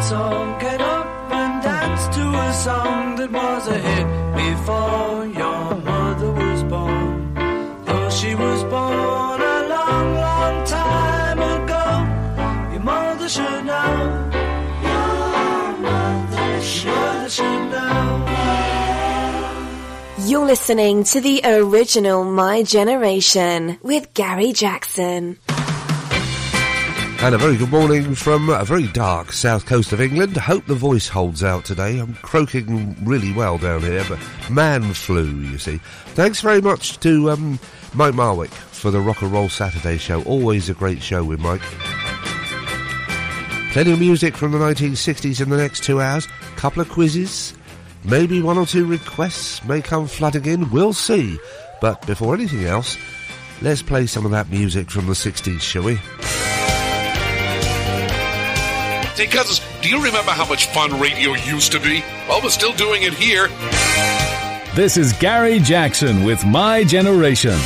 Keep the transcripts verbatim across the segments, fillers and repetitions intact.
Let's all get up and dance to a song that was a hit before your mother was born. Though she was born a long, long time ago, your mother should know. Your mother should, your mother should know. You're listening to the original My Generation with Gary Jackson. And a very good morning from a very dark south coast of England. Hope the voice holds out today. I'm croaking really well down here, but man flu, you see. Thanks very much to um, Mike Marwick for the Rock and Roll Saturday show. Always a great show with Mike. Plenty of music from the nineteen sixties in the next two hours. Couple of quizzes. Maybe one or two requests may come flooding in. We'll see. But before anything else, let's play some of that music from the sixties, shall we? Hey, cousins, do you remember how much fun radio used to be? Well, we're still doing it here. This is Gary Jackson with My Generation.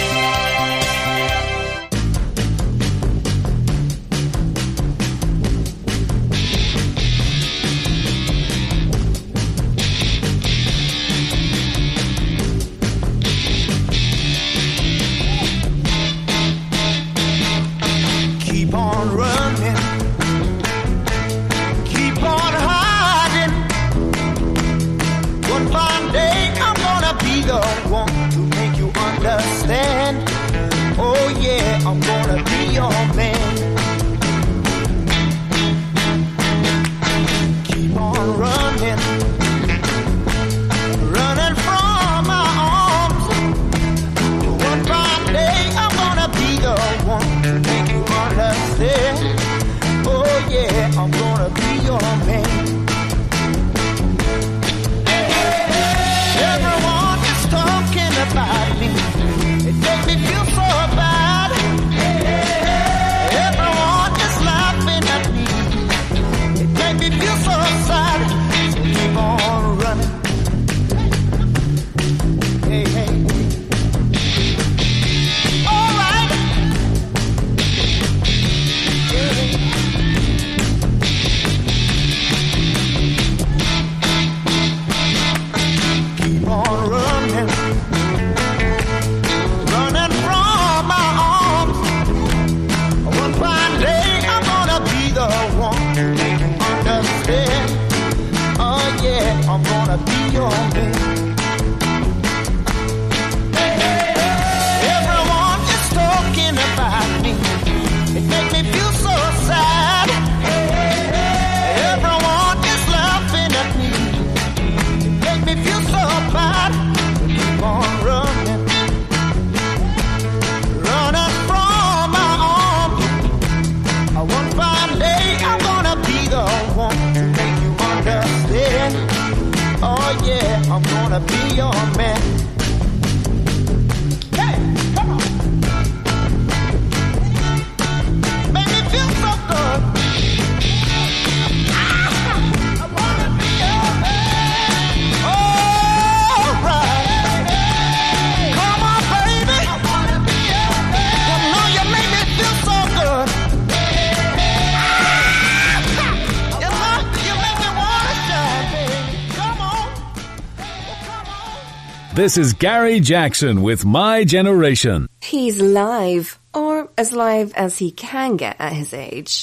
This is Gary Jackson with My Generation. He's live, or as live as he can get at his age.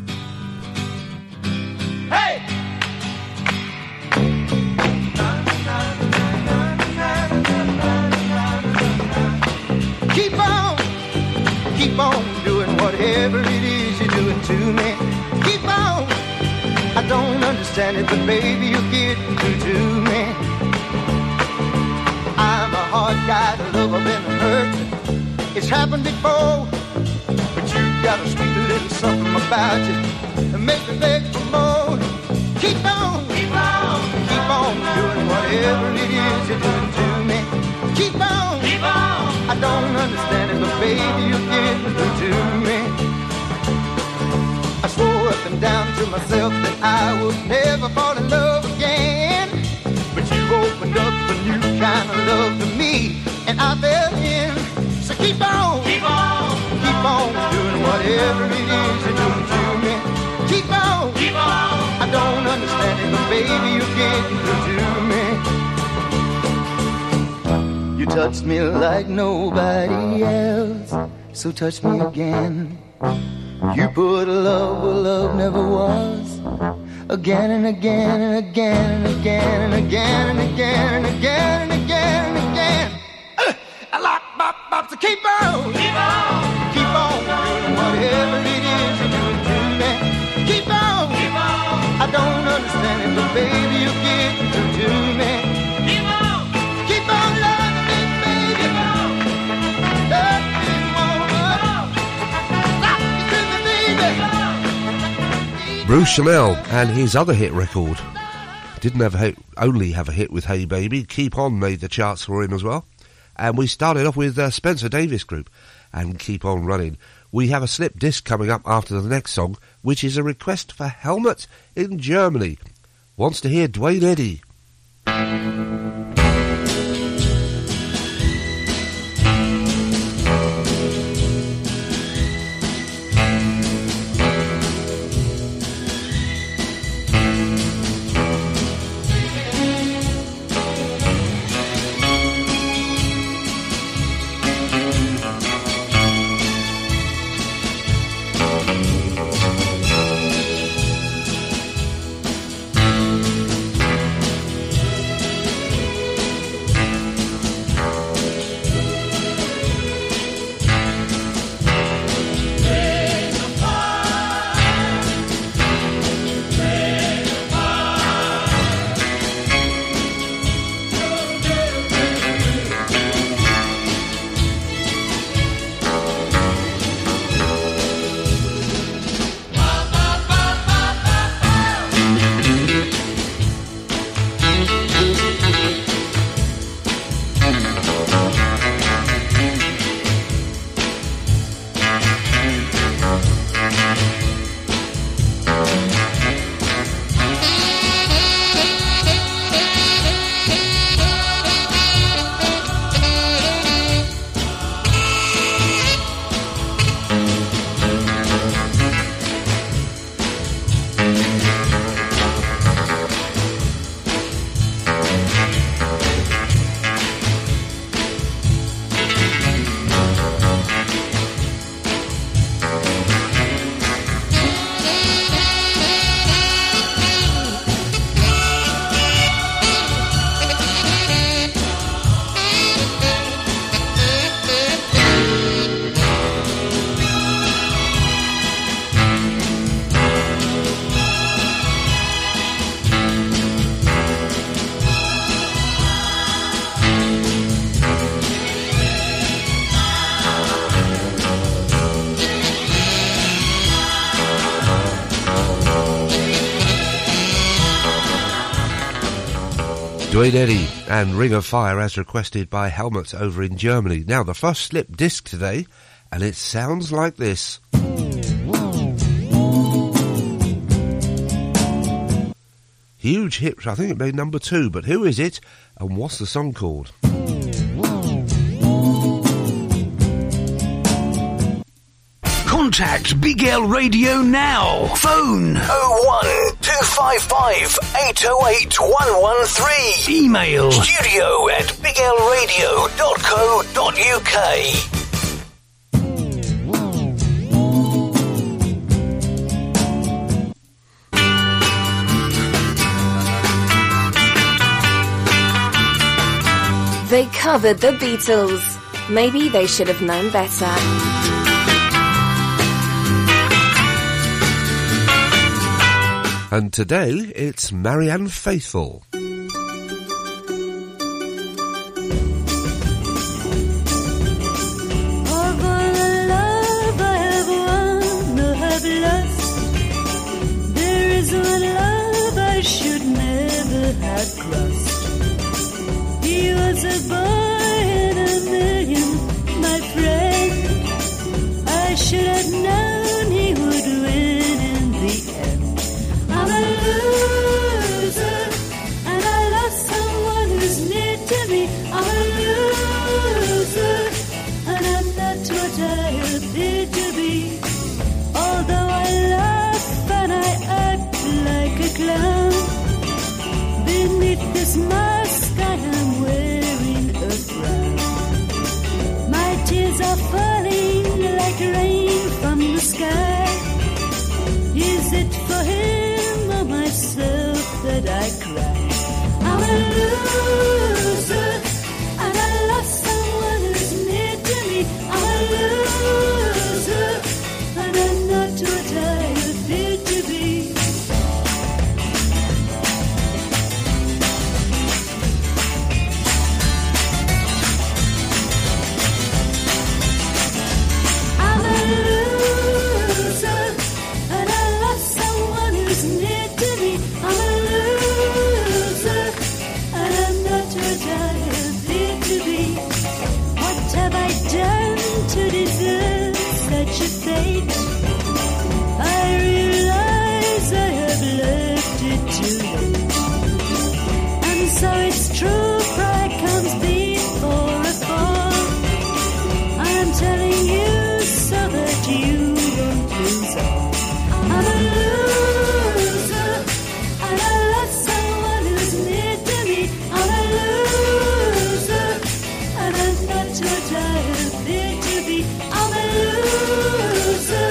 Hey! Keep on, keep on doing whatever it is you're doing to me. Keep on, I don't understand it, but baby, you're getting through to me. I'm a hard guy to love, I've been hurt. It's happened before, but you got a sweet little something about you that makes me beg for more. Keep on, keep on, keep on doing whatever it is you're doing to me. Keep on, keep on. I don't understand it, but baby, you're getting through to me. I swore up and down to myself that I would never fall in love again, but you opened up a new kind of love to me, and I fell in. So keep on, keep on, keep on doing whatever it is you're doing to me. Keep on, keep on. I touched me like nobody else, so touch me again. You put love where love never was, again and again and again and again and again and again and again and again and again. Uh, I like bop bop, so keep on, keep on, keep on doing whatever it is you're doing to me. Keep on, keep on. I don't understand it, but baby you get through to me. Keep on, keep on loving me, baby. Keep on, love me, woman. Stop me to me, baby. Bruce Chanel and his other hit record. Didn't have a hit, only have a hit with Hey Baby. Keep On made the charts for him as well. And we started off with uh, Spencer Davis Group and Keep On Running. We have a slip disc coming up after the next song, which is a request for Helmut in Germany. Wants to hear Dwayne Eddy. Dwayne Eddy and Ring of Fire as requested by Helmut over in Germany. Now the first slip disc today, and it sounds like this. Huge hit, I think it made number two, but who is it and what's the song called? Contact Big L Radio now. Phone oh one two five five eight oh eight one one three. Email studio at biglradio dot co dot uk. They covered the Beatles. Maybe they should have known better. And today, it's Marianne Faithfull. Of all the love I have won or have lost, there is one love I should never have crossed. He was a boy in a million, my friend. I should have known he would win in the end. I'm a loser, that I cry. I'm a loser, and I lost someone who's near to me. I'm a loser, and I'm not what I appear to be. I'm a loser, and I lost someone who's near to me. I'm a loser, and I'm not what I appear to be. What have I done to deserve such a fate? I realize I have left it too late. And so it's true, pride comes before a fall. I'm telling you so that you won't lose all. I'm a loser, and I lost someone who's near to me. I'm a loser, and I'm not what I appear to be. I'm a loser.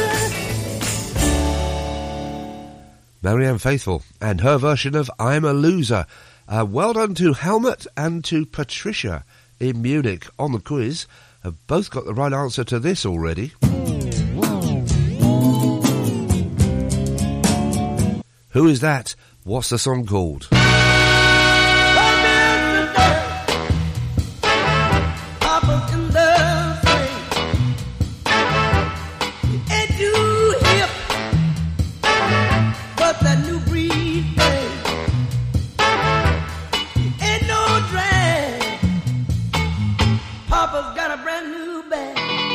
Marianne Faithfull and her version of I'm a Loser. Uh, well done to Helmut and to Patricia in Munich on the quiz. Have both got the right answer to this already. Who is that? What's the song called? Papa's in the swing. You ain't too hip, but that new breed thing. You ain't no drag. Papa's got a brand new bag.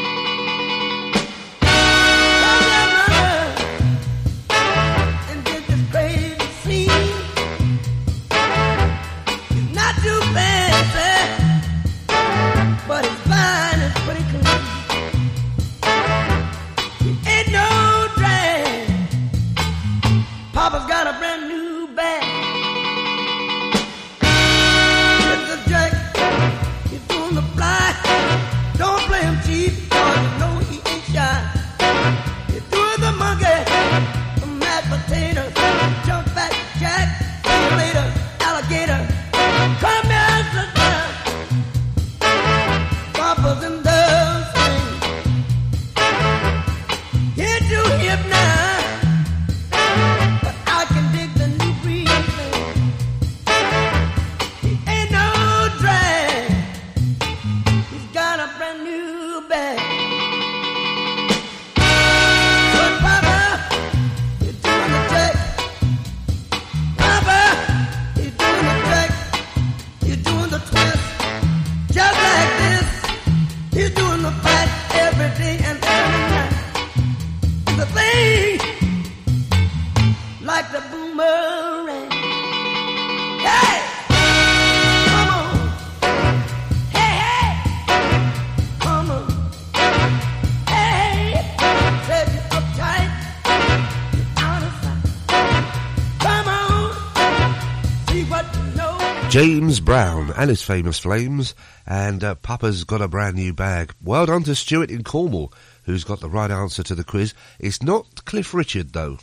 Come down, brother, and get this crazy scene. It's not too fancy, but it's fine, it's pretty clean. It ain't no drag. Papa's got a brand new bag. It's a jack, he's doing the fly. Don't play him cheap, cause you know he ain't shy. He's doing the monkey, the mashed potatoes, jump back jack, see you later, alligator. Come here, sister. Papa's in the swing. Get you hip now, but I can dig the new breed thing. He ain't no drag. He's got a brand new bag. Good Papa, you're doing the jack. Papa, you're doing the jack. You're doing the twist. Just like this. He's doing the fight every day and every night. The thing, like the boomerang. Hey! Come on. Hey, hey! Come on. Hey! Said you uptight. You're out of sight. Come on. See what you know. James Brown and his famous Flames, and uh, Papa's got a brand new bag. Well done to Stuart in Cornwall, who's got the right answer to the quiz. It's not Cliff Richard, though.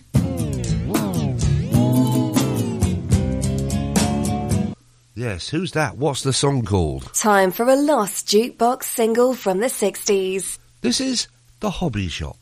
Yes, who's that? What's the song called? Time for a lost jukebox single from the sixties. This is The Hobby Shop.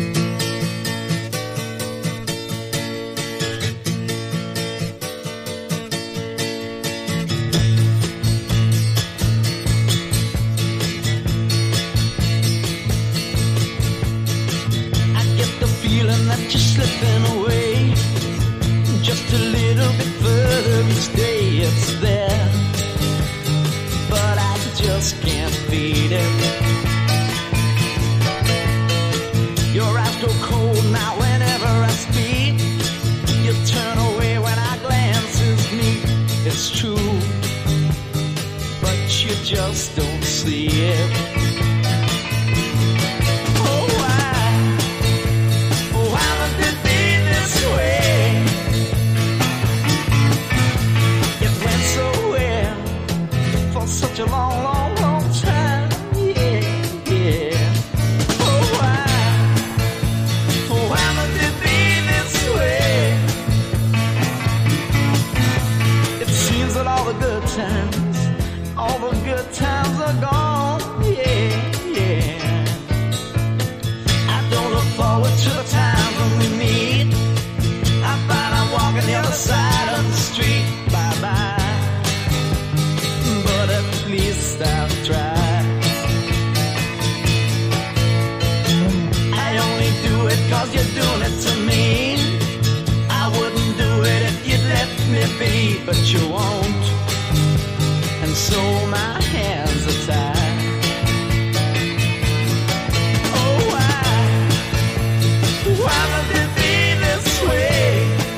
I get the feeling that you're slipping away. Just a little bit further each day it's there, but I just can't beat it. Your eyes go cold now whenever I speak. You turn away when our glances meet. It's true, but you just don't see it. Oh, why? Oh, why must it be but you won't. And so my hands are tied. Oh, why? Why must it be this way?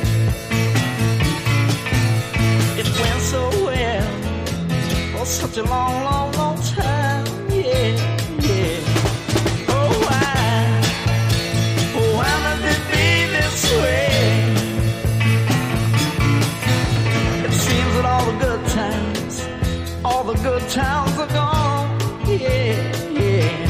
It went so well for such a long, long, long time. Yeah, yeah. Oh, why? Why must it be this way? It seems that all the good times, all the good times are gone. Yeah, yeah.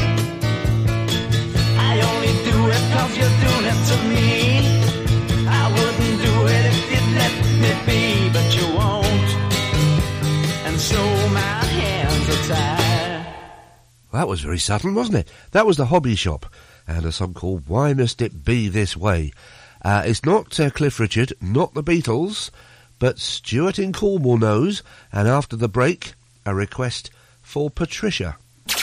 I only do it 'cause you're doing it to me. I wouldn't do it if you'd let me be, but you won't. And so my hands are tied. Well, that was very subtle, wasn't it? That was the Hobby Shop, and a song called Why Must It Be This Way? Uh, it's not uh, Cliff Richard, not the Beatles, but Stuart in Cornwall knows, and after the break, a request for Patricia.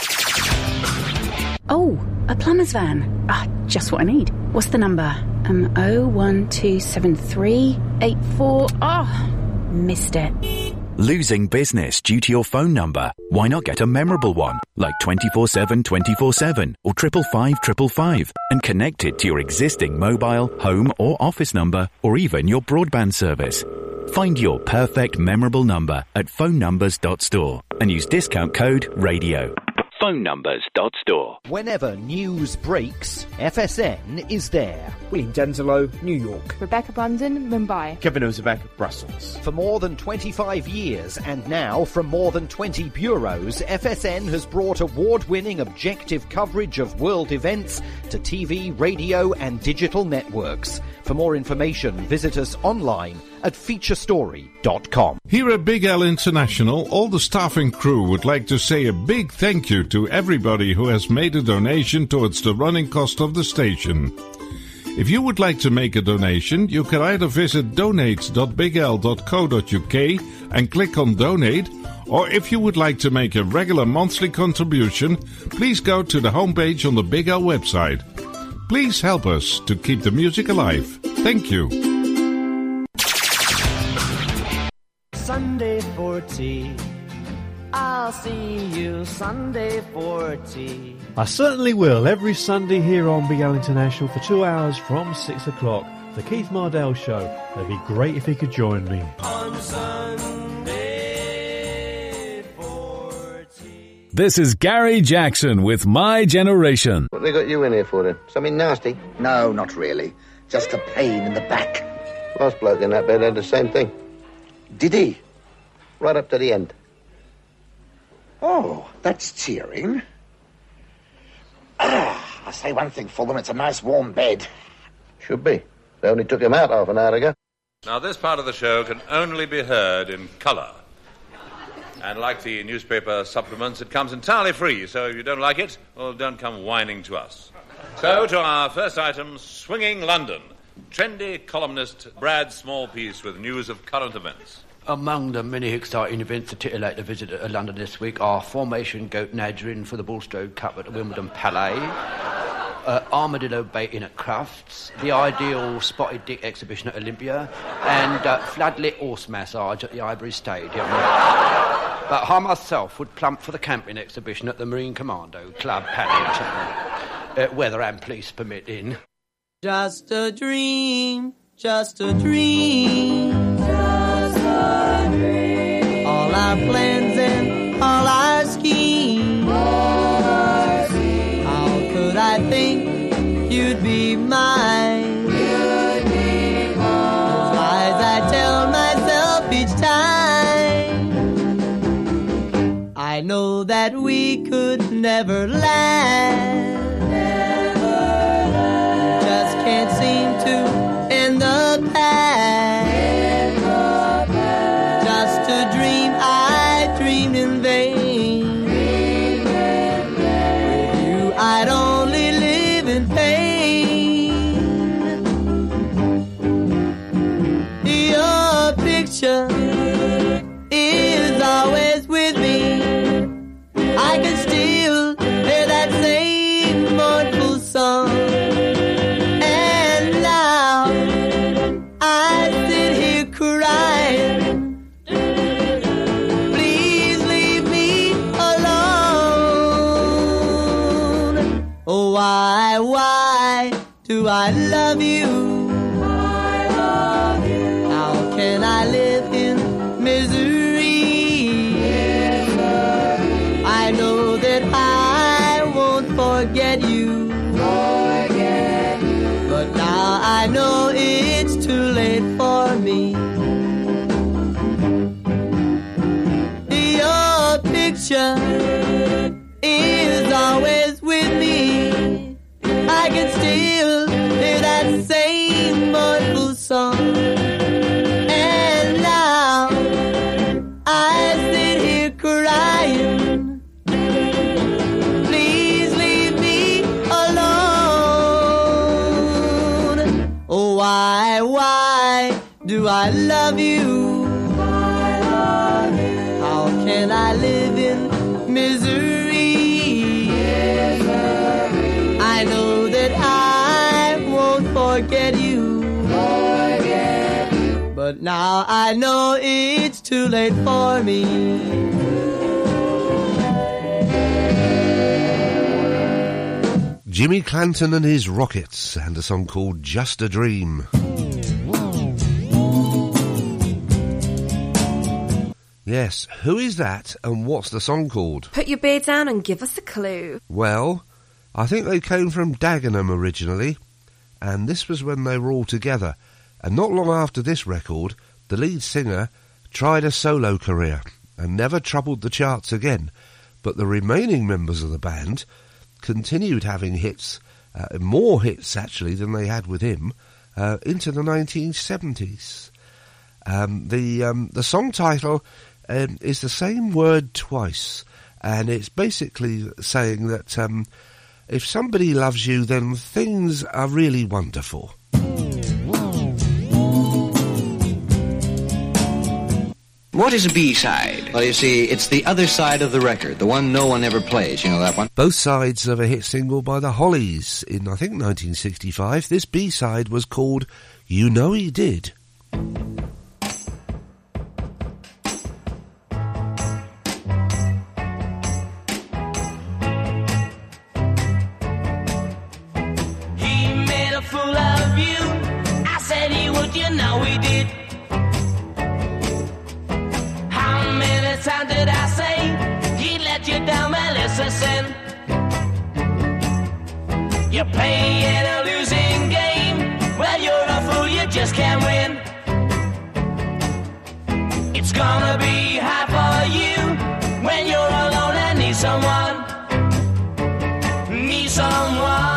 Oh, a plumber's van. Ah, just what I need. What's the number? Um, oh one two seven three eight four. Oh, missed it. Losing business due to your phone number? Why not get a memorable one, like twenty-four seven twenty-four seven or triple five triple five, and connect it to your existing mobile, home or office number, or even your broadband service. Find your perfect memorable number at phone numbers dot store and use discount code RADIO. phone numbers dot store. Whenever news breaks, F S N is there. William Denzelo, New York. Rebecca Bunden, Mumbai. Kevin Ozebek, Brussels. For more than twenty-five years, and now from more than twenty bureaus, F S N has brought award-winning objective coverage of world events to T V, radio and digital networks. For more information, visit us online at feature story dot com. Here at Big L International, all the staff and crew would like to say a big thank you to everybody who has made a donation towards the running cost of the station. If you would like to make a donation, you can either visit donate dot big l dot co dot u k and click on Donate, or if you would like to make a regular monthly contribution, please go to the homepage on the Big L website. Please help us to keep the music alive. Thank you. Sunday for tea. I'll see you Sunday for tea. I certainly will, every Sunday here on Big L International for two hours from six o'clock. The Keith Mardell Show. It'd be great if you could join me. On Sunday for tea. This is Gary Jackson with My Generation. What they got you in here for then? Something nasty? No, not really. Just a pain in the back. Last bloke in that bed had the same thing. Did he? Right up to the end. Oh, that's cheering. Ah, I'll say one thing for them, it's a nice warm bed. Should be. They only took him out half an hour ago. Now, this part of the show can only be heard in colour. And like the newspaper supplements, it comes entirely free, so if you don't like it, well, don't come whining to us. So, to our first item, Swinging London. Trendy columnist Brad Smallpiece with news of current events. Among the many exciting events to titillate the visitor to London this week are Formation Goat Nadgering for the Bulstrode Cup at the Wimbledon Palais, uh, Armadillo baiting at Crufts, the Ideal Spotted Dick exhibition at Olympia, and uh, Floodlit Horse Massage at the Highbury Stadium. But I myself would plump for the camping exhibition at the Marine Commando Club, Paddington, uh, weather and police permitting. Just a dream, just a dream, just a dream. All our plans and all our schemes. All our schemes. How could I think you'd be mine? You'd be mine. Those lies I tell myself each time. I know that we could never last. Can't seem to end the past. Just a dream I dreamed in vain. With you I'd only live in pain. Your picture is always with me. I can still hear that same I love you? I love you. How can I live in misery? Misery. I know that I won't forget you. Forget you. But now I know it's too late for me. Your picture is always with me. I can still hear that same mournful song. And now I sit here crying. Please leave me alone. Oh, why, why do I love you? I love you. How can I live in misery? Misery. I know that I won't forget you. Forget you. But now I know it's too late for me. Jimmy Clanton and his Rockets, and a song called Just a Dream. Yes, who is that and what's the song called? Put your beer down and give us a clue. Well, I think they came from Dagenham originally, and this was when they were all together. And not long after this record, the lead singer tried a solo career and never troubled the charts again. But the remaining members of the band continued having hits, uh, more hits actually than they had with him, uh, into the nineteen seventies. Um, the um, the song title um, is the same word twice, and it's basically saying that um, if somebody loves you, then things are really wonderful. What is a B-side? Well, you see, it's the other side of the record, the one no one ever plays. You know that one? Both sides of a hit single by the Hollies in, I think, nineteen sixty-five. This B-side was called You Know He Did. He made a fool of you. I said he would, you know he did. Time did I say he let you down? Well, listen, you're playing a losing game. Well, you're a fool, you just can't win. It's gonna be hard for you when you're alone and need someone, need someone.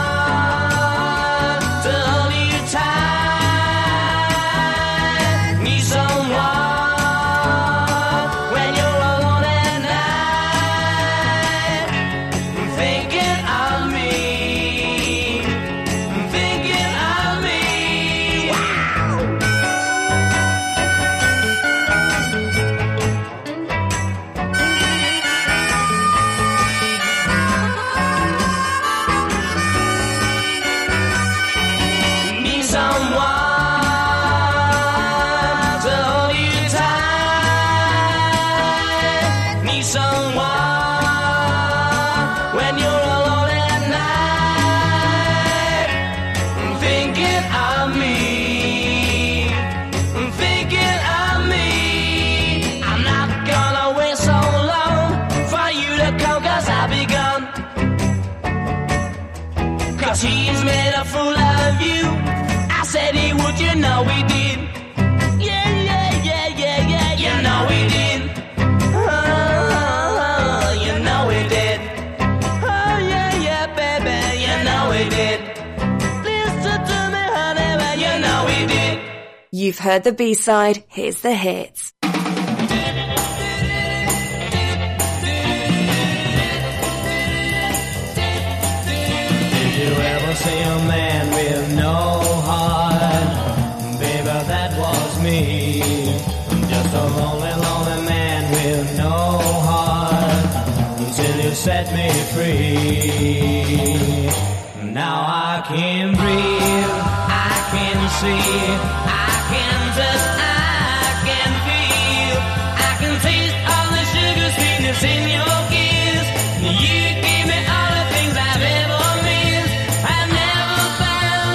He's made a fool of you. I said he would, you know he did. Yeah, yeah, yeah, yeah, yeah, you know he did. Oh, you know he did. Oh, yeah, yeah, baby, you know he did. Listen to me, honey, well, you know he did. You've heard the B-side, here's the hits. See a man with no heart, baby, that was me. Just a lonely, lonely man with no heart, until you set me free. Now I can breathe, I can see, I can touch, I can feel, I can taste all the sugar sweetness in your kiss. You give me all the things I've ever missed. I've never found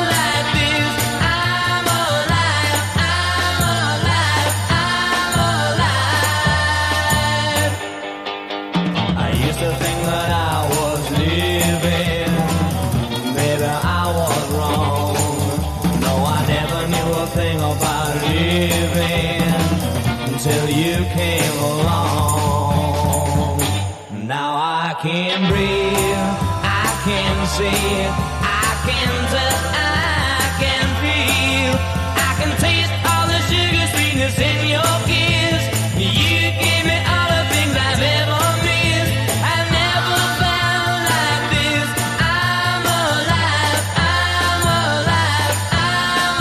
you came along. Now I can breathe, I can see, I can touch, I can feel, I can taste all the sugar sweetness in your kiss. You gave me all the things I've ever missed. I've never felt like this. I'm alive, I'm alive, I'm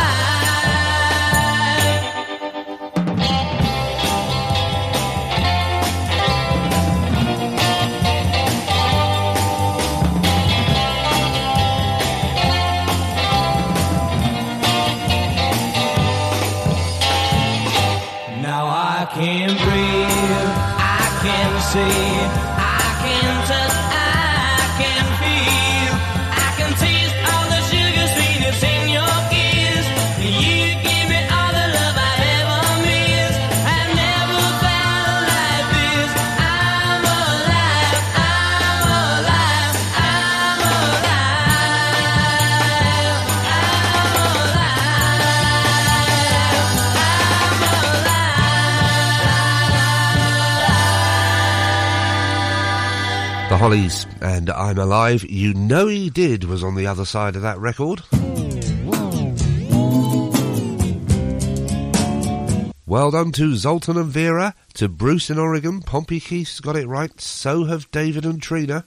Now I can breathe, I can see, I can touch, I can feel, I can taste all the sugar sweetness in your kiss. You give me all the love I ever missed. I've never felt like this. I'm alive, I'm alive, I'm alive, The Hollies and I'm Alive. You Know He Did was on the other side of that record. Well done to Zoltan and Vera, to Bruce in Oregon. Pompey Keith's got it right. So have David and Trina.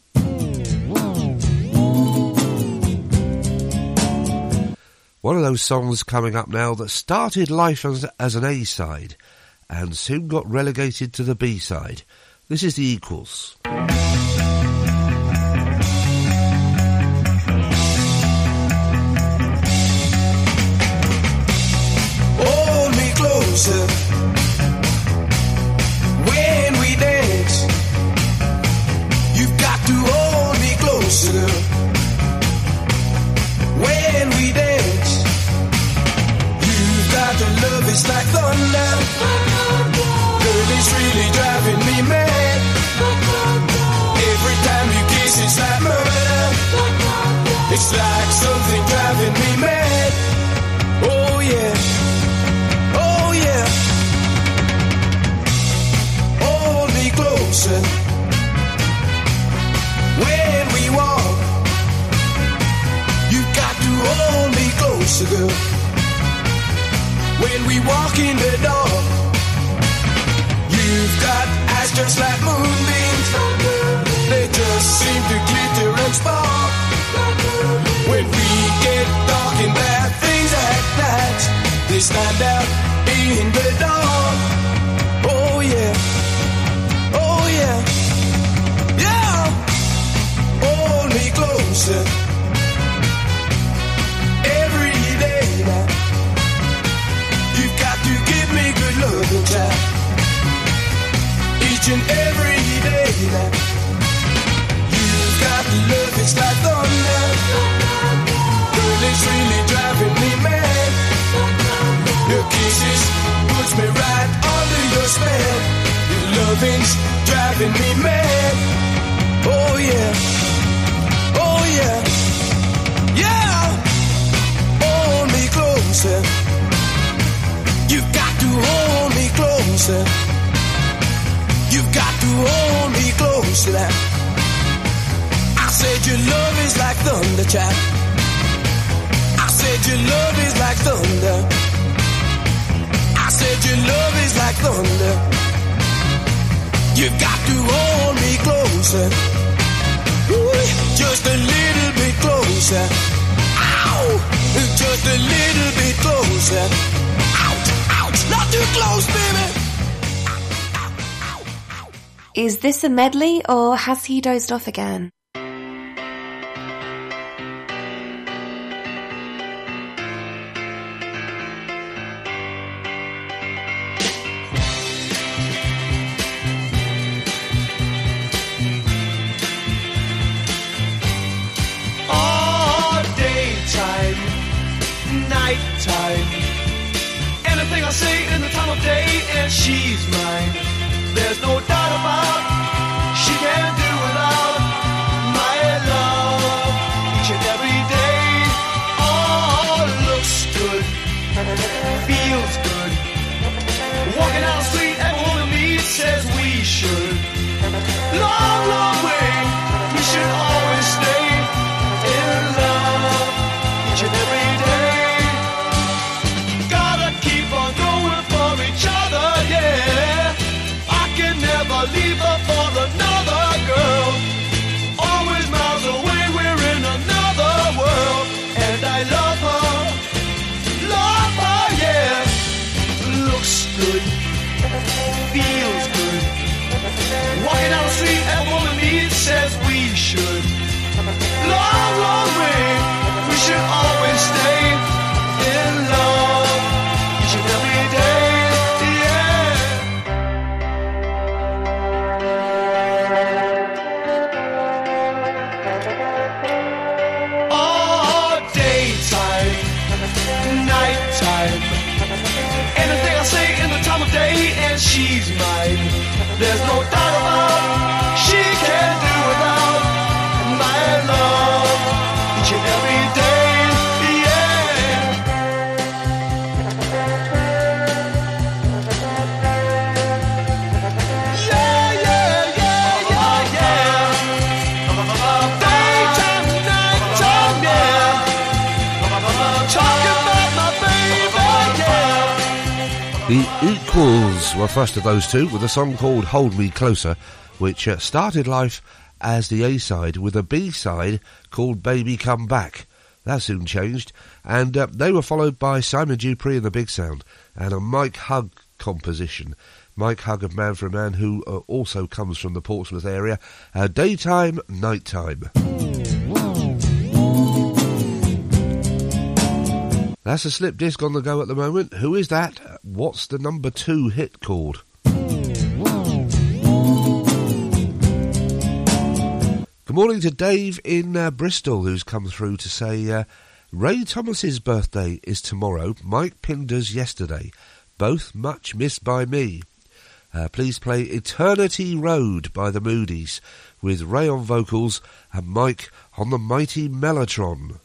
One of those songs coming up now that started life as, as an A-side and soon got relegated to the B-side. This is The Equals. Hold me closer when we dance. You've got to hold me closer when we dance. You've got to love it's like thunder. Girl, it's really driving me mad. Every time you kiss, it's like murder. It's like something driving me mad. Oh yeah. Oh yeah. Hold me closer when we walk. You got to hold me closer, girl. When we walk in the door, you've got eyes just like moonbeams. They just seem to glitter and spark. When we get talking about things like that, they stand out in the dark. Oh yeah, oh yeah, yeah. Hold me closer every day now. You've got to give me good loving, child. Each and every day now. You've got love, it's like thunder. Girl, it's really driving me mad. Your kisses puts me right under your spell. Your loving's driving me mad. Oh yeah, oh yeah, yeah. Hold me closer. You've got to hold me closer. You've got to hold me closer. I said your love is like thunder, child. I said your love is like thunder. I said your love is like thunder. You've got to hold me closer. Ooh, just a little bit closer. Ow! Just a little bit closer. Ouch! Ouch! Not too close, baby! Is this a medley or has he dozed off again? All daytime, nighttime, anything I say in the time of day, and she's mine. There's no doubt about she can't do without my love. Each and every day, all looks good, feels good. Walking down the street and The Equals were first of those two, with a song called Hold Me Closer, which uh, started life as the A-side, with a B-side called Baby Come Back. That soon changed, and uh, they were followed by Simon Dupree and the Big Sound, and a Mike Hugg composition. Mike Hugg of Man for a Man, who uh, also comes from the Portsmouth area. Uh, daytime, nighttime. That's a slip disc on the go at the moment. Who is that? What's the number two hit called? Good morning to Dave in uh, Bristol, who's come through to say uh, Ray Thomas's birthday is tomorrow, Mike Pinder's yesterday, both much missed by me. Uh, please play Eternity Road by the Moodies, with Ray on vocals and Mike on the mighty Mellotron.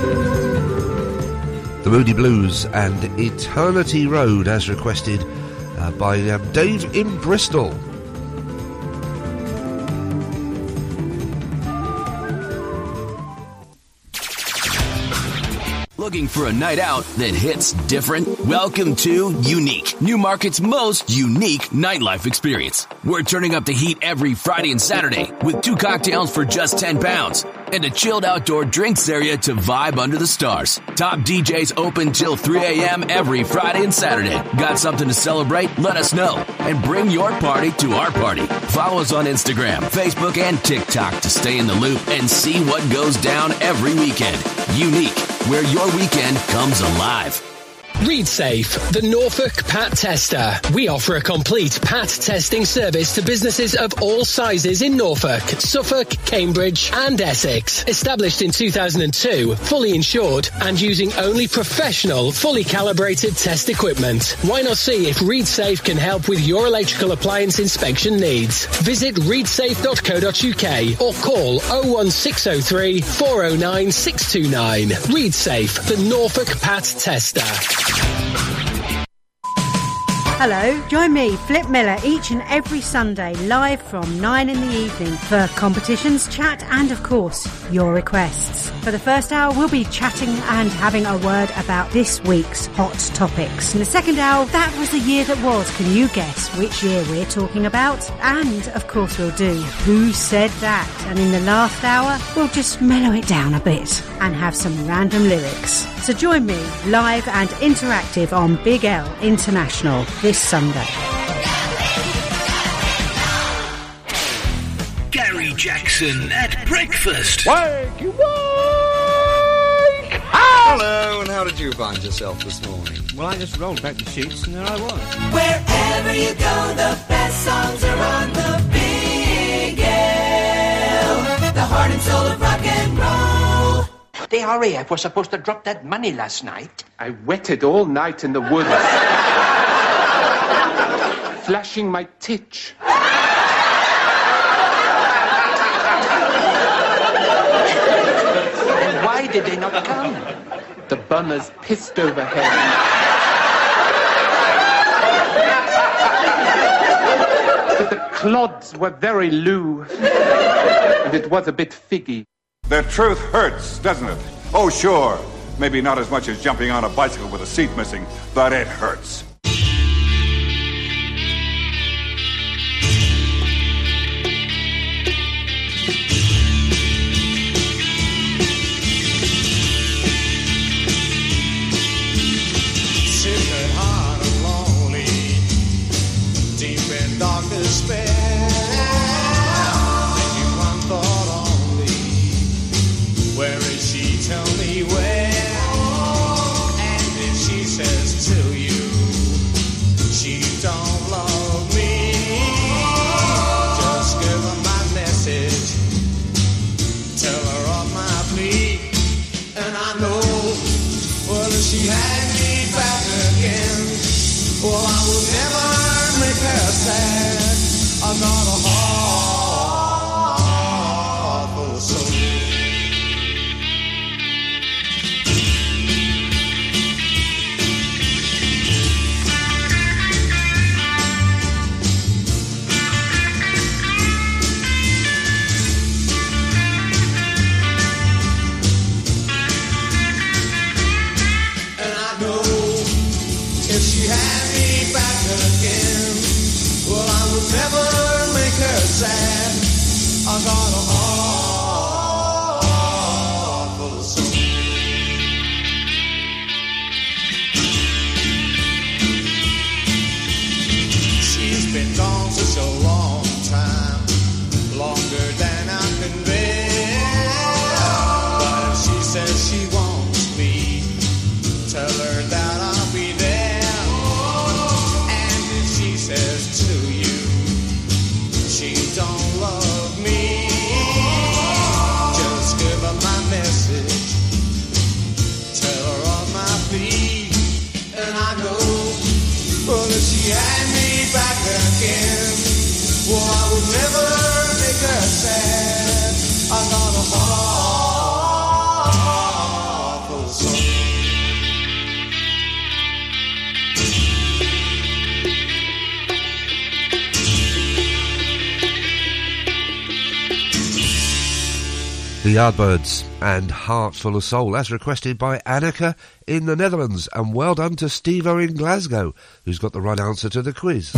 The Moody Blues and Eternity Road, as requested uh, by um, Dave in Bristol. Looking for a night out that hits different? Welcome to Unique, Newmarket's most unique nightlife experience. We're turning up the heat every Friday and Saturday with two cocktails for just ten pounds and a chilled outdoor drinks area to vibe under the stars. Top D Js open till three a.m. every Friday and Saturday. Got something to celebrate? Let us know and bring your party to our party. Follow us on Instagram, Facebook, and TikTok to stay in the loop and see what goes down every weekend. Unique, where your weekend comes alive. ReadSafe, the Norfolk Pat Tester. We offer a complete Pat testing service to businesses of all sizes in Norfolk, Suffolk, Cambridge and Essex. Established in two thousand two, fully insured and using only professional, fully calibrated test equipment. Why not see if ReadSafe can help with your electrical appliance inspection needs? Visit read safe dot co dot uk or call oh one six oh three, four oh nine, six two nine. ReadSafe, the Norfolk Pat Tester. Hello, join me, Flip Miller, each and every Sunday, live from nine in the evening for competitions, chat and, of course, your requests. For the first hour, we'll be chatting and having a word about this week's hot topics. In the second hour, that was the year that was. Can you guess which year we're talking about? And, of course, we'll do Who Said That? And in the last hour, we'll just mellow it down a bit and have some random lyrics. So join me, live and interactive on Big L International this Sunday. Gary Jackson at breakfast. Wake you wake! Hello, and how did you find yourself this morning? Well, I just rolled back the sheets and there I was. Wherever you go, the best songs are on the Big L. The heart and soul of rock and roll. D R E, I was supposed to drop that money last night. I waited all night in the woods, flashing my titch. And why did they not come? The bummers pissed overhead. But the clods were very loo, and it was a bit figgy. The truth hurts, doesn't it? Oh, sure. Maybe not as much as jumping on a bicycle with a seat missing, but it hurts. Sitting hard and lonely, deep in dark despair. Thinking one thought only, where is she? Tell me where. And if she says to you, she don't love me, just give her my message, tell her of my plea. And I know, well, if she had me back again, well, I would never make her sad. I got a heart full of soul. And I know if she had me back again, well, I would never make her sad. I got a heart full of soul. She's been gone such a long time, longer than I can bear. But if she says she wants me, tell her that I'll be there. And if she says to you, she don't love me, just give her my message, tell her of my plea. And I know, well, if she had me back again, well, I would never make her sad. I got a heart full of soul. The Yardbirds and Heart Full of Soul, as requested by Annika in the Netherlands. And well done to Steve-O in Glasgow, who's got the right answer to the quiz.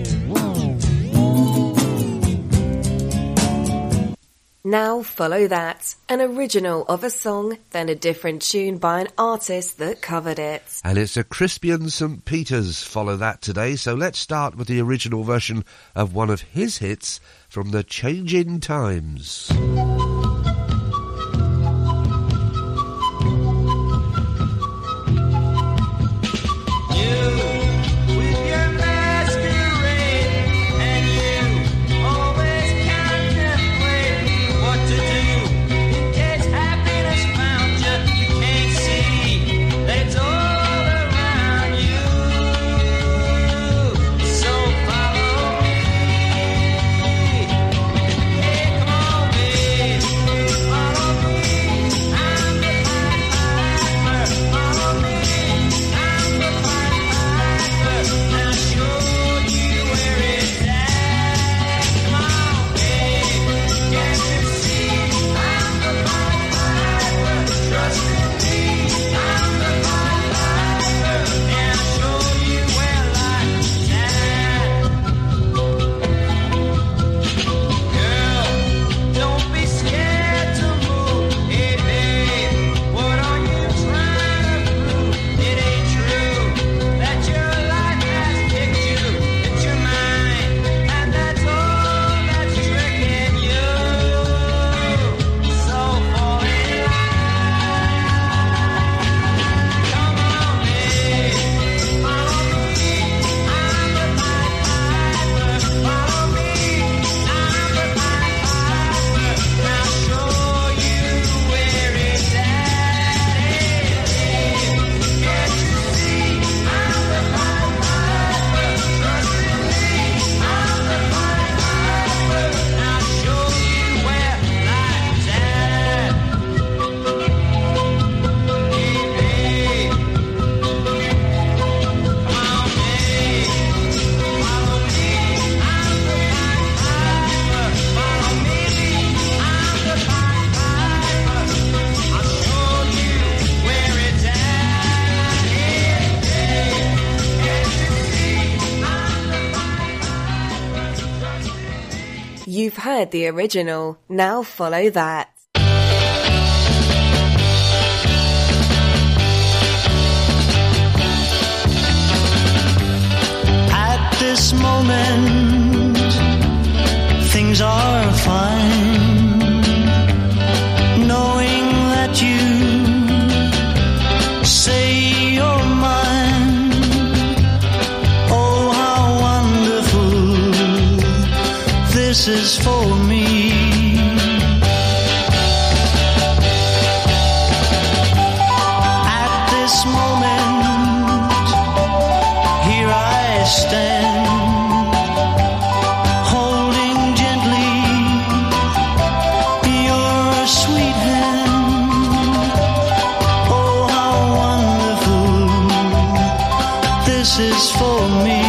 Now follow that. An original of a song, then a different tune by an artist that covered it. And it's a Crispian Saint Peters follow that today, so let's start with the original version of one of his hits from the Changing Times. You've heard the original, now follow that. At this moment, things are fine, knowing that you say you're mine. Oh, how wonderful this is for me. At this moment, here I stand, holding gently your sweet hand. Oh, how wonderful this is for me.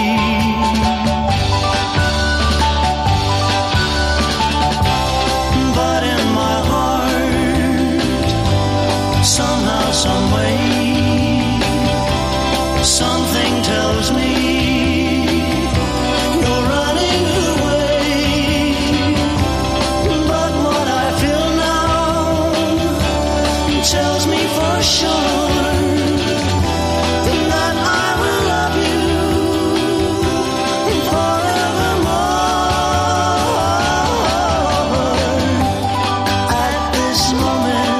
Some way, something tells me you're running away. But what I feel now tells me for sure that I will love you forevermore. At this moment,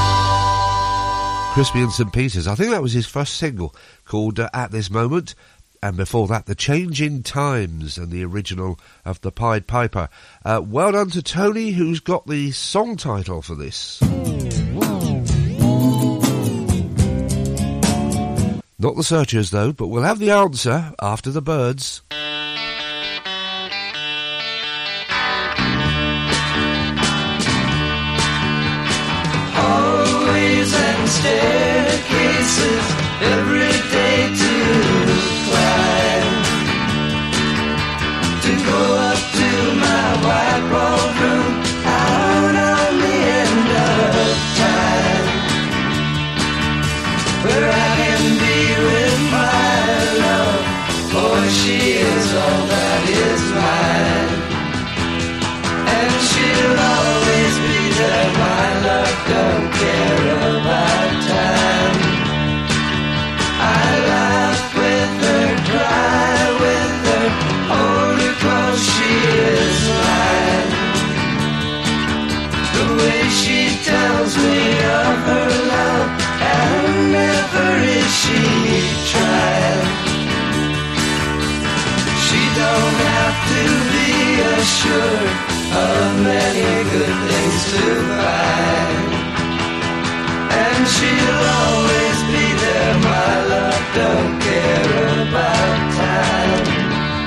Crispian Saint Peters. I think that was his first single, called uh, At This Moment. And before that, The Changing Times and the original of The Pied Piper. Uh, well done to Tony, who's got the song title for this. Not the Searchers, though, but we'll have the answer after the Byrds. Hallways and staircases every day to climb, to go up to my white walled room out on the end of time, where I can be with my love, for she is all that is mine, and she'll always be there. My love don't care about time. I laugh with her, cry with her, hold her close, she is mine. The way she tells me of her love, and never is she tried. She don't have to be assured of many good things to find, and she'll always be there. My love don't care about time.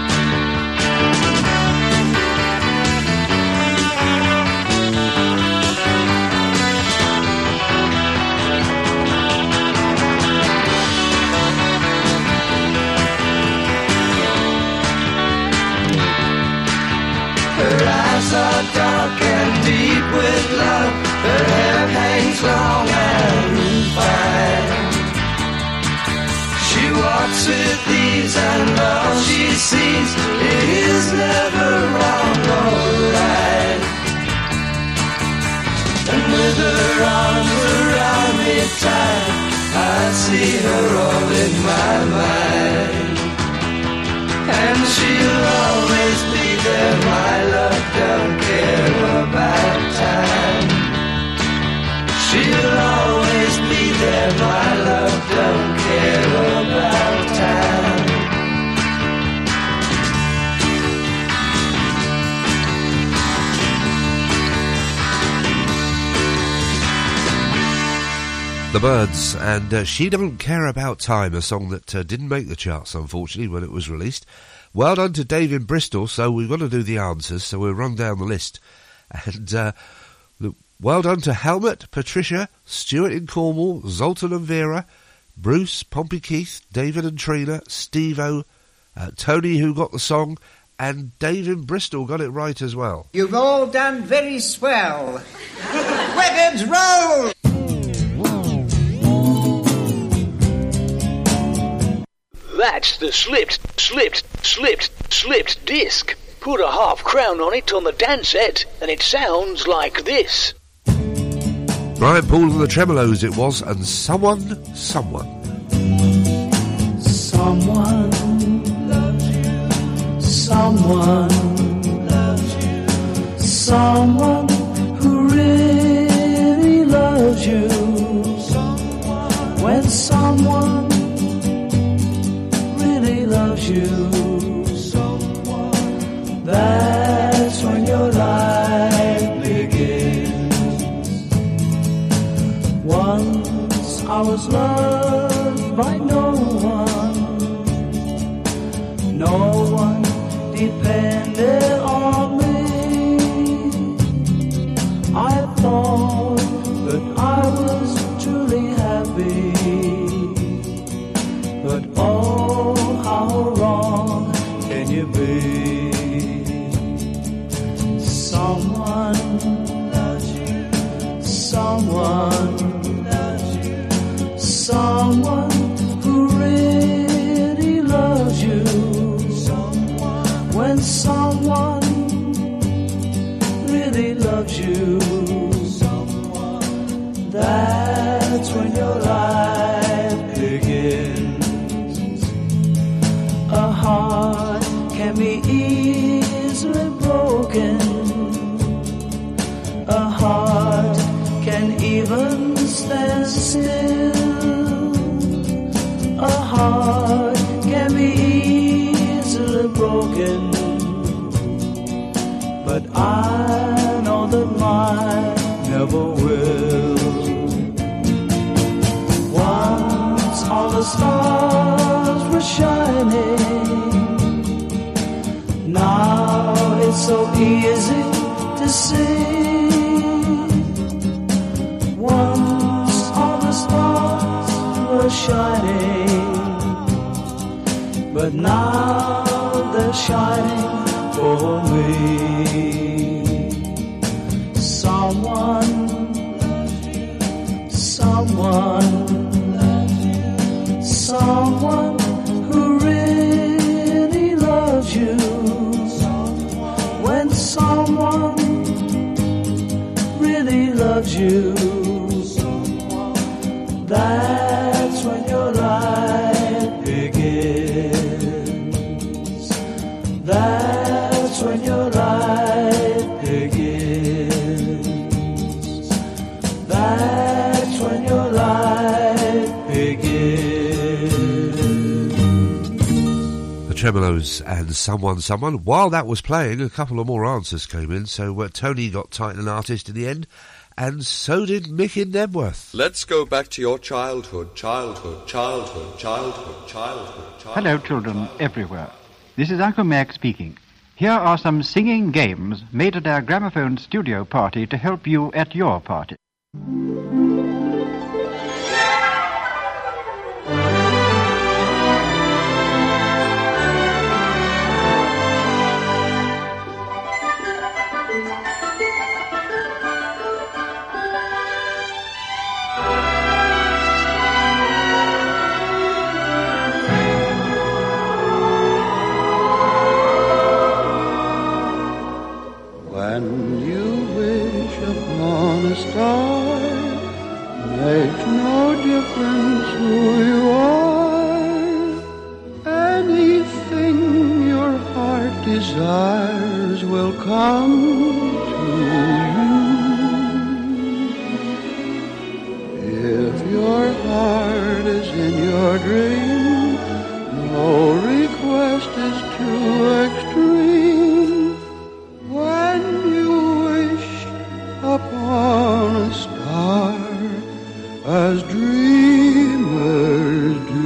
Her eyes are dark and deep with love. Her hair hangs long and fine. She walks with ease and all she sees is never wrong or right. And with her arms around me tight, I see her all in my mind. And she'll always be there. My love don't care about time. She'll always be there. My love don't care about time. The Byrds, and uh, She Don't Care About Time, a song that uh, didn't make the charts, unfortunately, when it was released. Well done to Dave in Bristol, so we've got to do the answers, so we'll run down the list. And uh, look, well done to Helmut, Patricia, Stuart in Cornwall, Zoltan and Vera, Bruce, Pompey Keith, David and Trina, Steve-O, uh, Tony, who got the song, and Dave in Bristol got it right as well. You've all done very swell. Records roll! That's the slipped, slipped, slipped, slipped disc. Put a half crown on it on the dance set, and it sounds like this. Brian Paul and the Tremolos it was, and Someone, Someone. Someone loves you. Someone loves you. Someone who really loves you. Someone. When someone really loves you, someone, that's when your life begins. Once I was loved by no one, no one depended on me. I thought that I was truly happy, but oh, how wrong can you be? Someone loves you, someone loves you, someone who really loves you, someone, when someone but I know that mine never will. Once all the stars were shining, now it's so easy to see. Once all the stars were shining, but now they're shining for me. Someone, someone, someone who really loves you. When someone really loves you, that's when your life begins. That's when your life begins. That's when your life begins. The Tremolos and Someone Someone. While that was playing, a couple of more answers came in, so uh, Tony got Titan Artist in the end, and so did Mick in Nebworth. Let's go back to your childhood, childhood, childhood, childhood, childhood, childhood. Hello, children everywhere. This is Uncle Mac speaking. Here are some singing games made at our gramophone studio party to help you at your party. When you wish upon a star, makes no difference who you are. Anything your heart desires will come to you. If your heart is in your dream, no request is too extreme. When you wish upon a star, as dreamers do.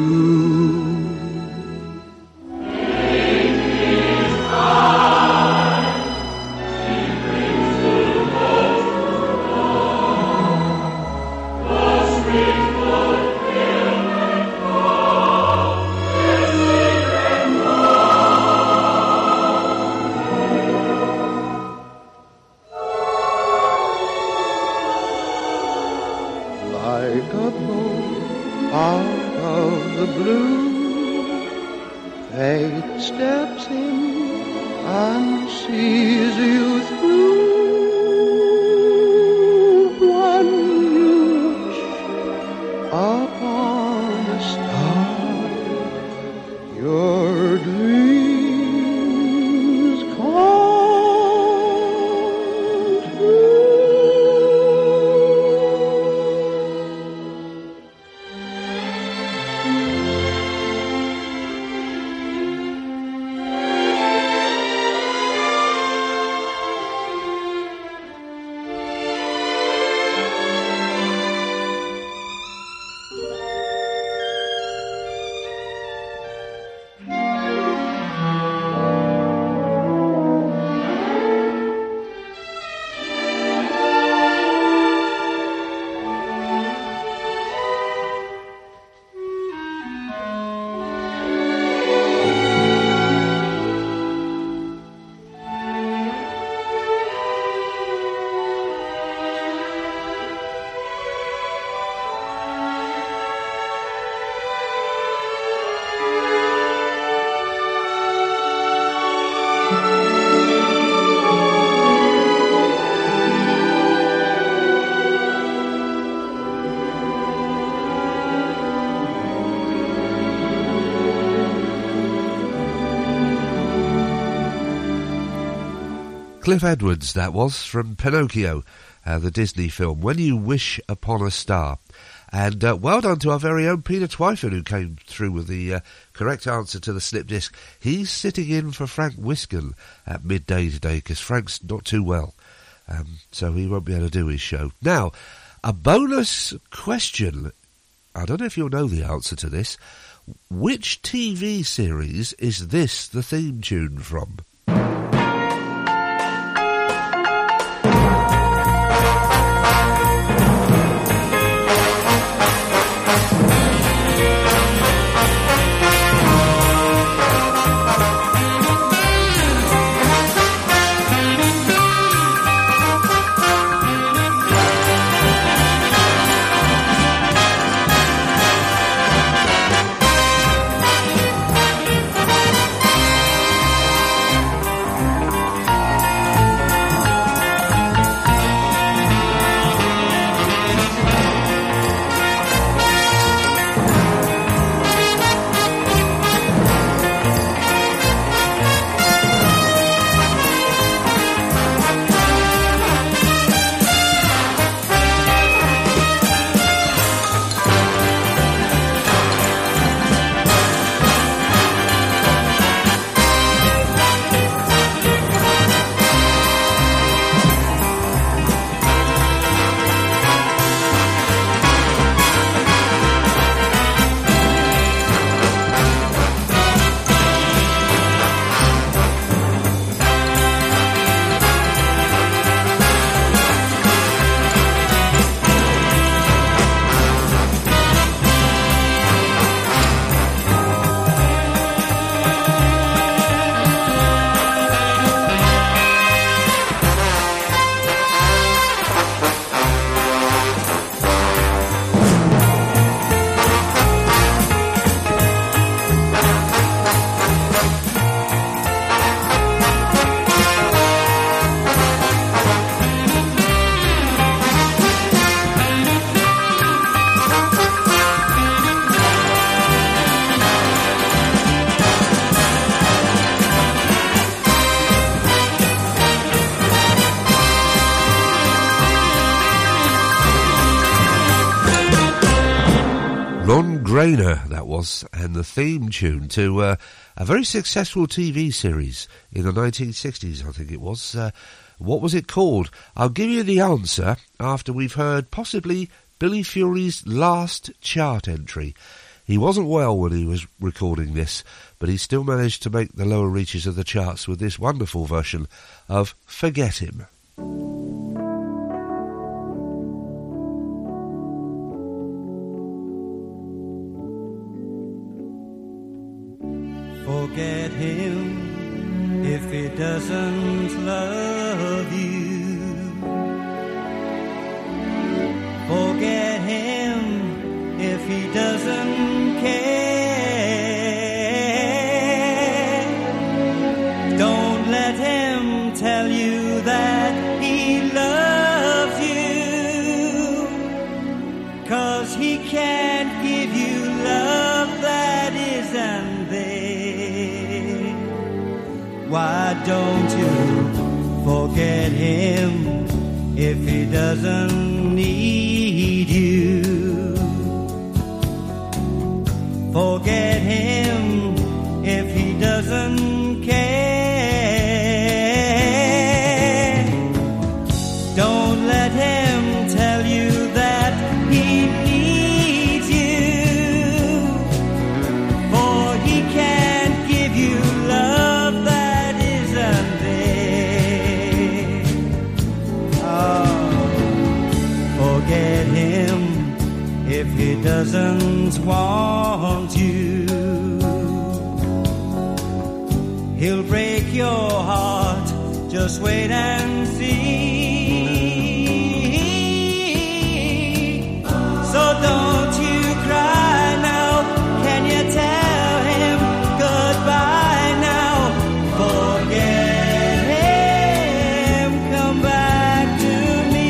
Like a boat out of the blue, fate steps in and sees you through. When you wish upon a star, your dreams come true. Cliff Edwards, that was, from Pinocchio, uh, the Disney film, When You Wish Upon a Star. And uh, well done to our very own Peter Twyford, who came through with the uh, correct answer to the slip disc. He's sitting in for Frank Wiskin at midday today, because Frank's not too well. Um, so he won't be able to do his show. Now, a bonus question. I don't know if you'll know the answer to this. Which T V series is this the theme tune from? Grainer, that was, and the theme tune to uh, a very successful T V series in the nineteen sixties, I think it was. Uh, what was it called? I'll give you the answer after we've heard possibly Billy Fury's last chart entry. He wasn't well when he was recording this, but he still managed to make the lower reaches of the charts with this wonderful version of Forget Him. Forget him if he doesn't love you. Forget him if he doesn't care. Don't let him tell you that he loves you, 'cause he can't give you love that isn't there. Why don't you forget him if he doesn't need you? Forget him if he doesn't care. Don't let him tell you that he needs you, for he can't give you love that isn't there. Oh, forget him if he doesn't want you. He'll break your heart, just wait and see. So don't you cry now, can you tell him goodbye now? Forget him, come back to me.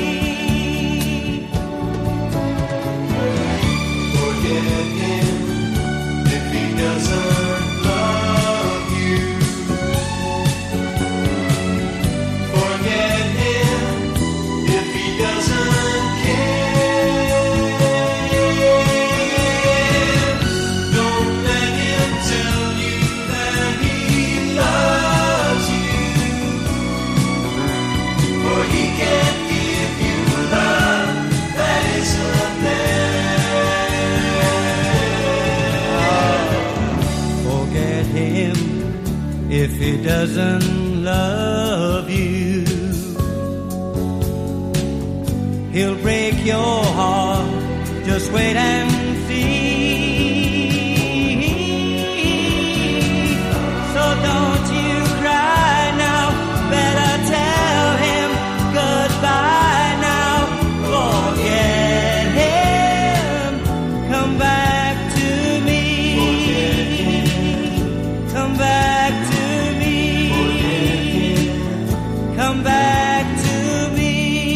Forget him if he doesn't love you. Forget him doesn't love you. He'll break your heart, just wait and see. So don't you cry now, better tell him goodbye now. Forget him, come back to me. Come back to me. Come back to me.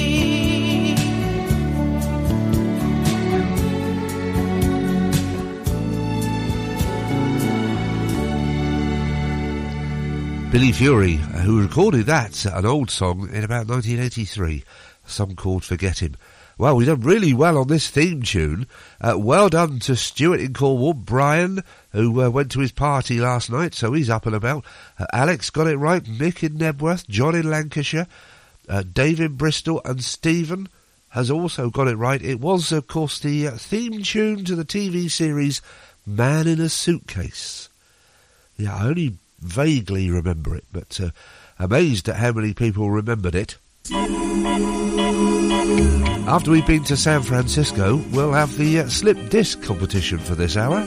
Billy Fury, who recorded that, an old song, in about nineteen eighty-three, a song called Forget Him. Well, we've done really well on this theme tune. Uh, well done to Stuart in Cornwall, Brian, who uh, went to his party last night, so he's up and about. Uh, Alex got it right, Nick in Nebworth, John in Lancashire, uh, Dave in Bristol, and Stephen has also got it right. It was, of course, the uh, theme tune to the T V series Man in a Suitcase. Yeah, I only vaguely remember it, but uh, amazed at how many people remembered it. After we've been to San Francisco, we'll have the uh, slip disc competition for this hour.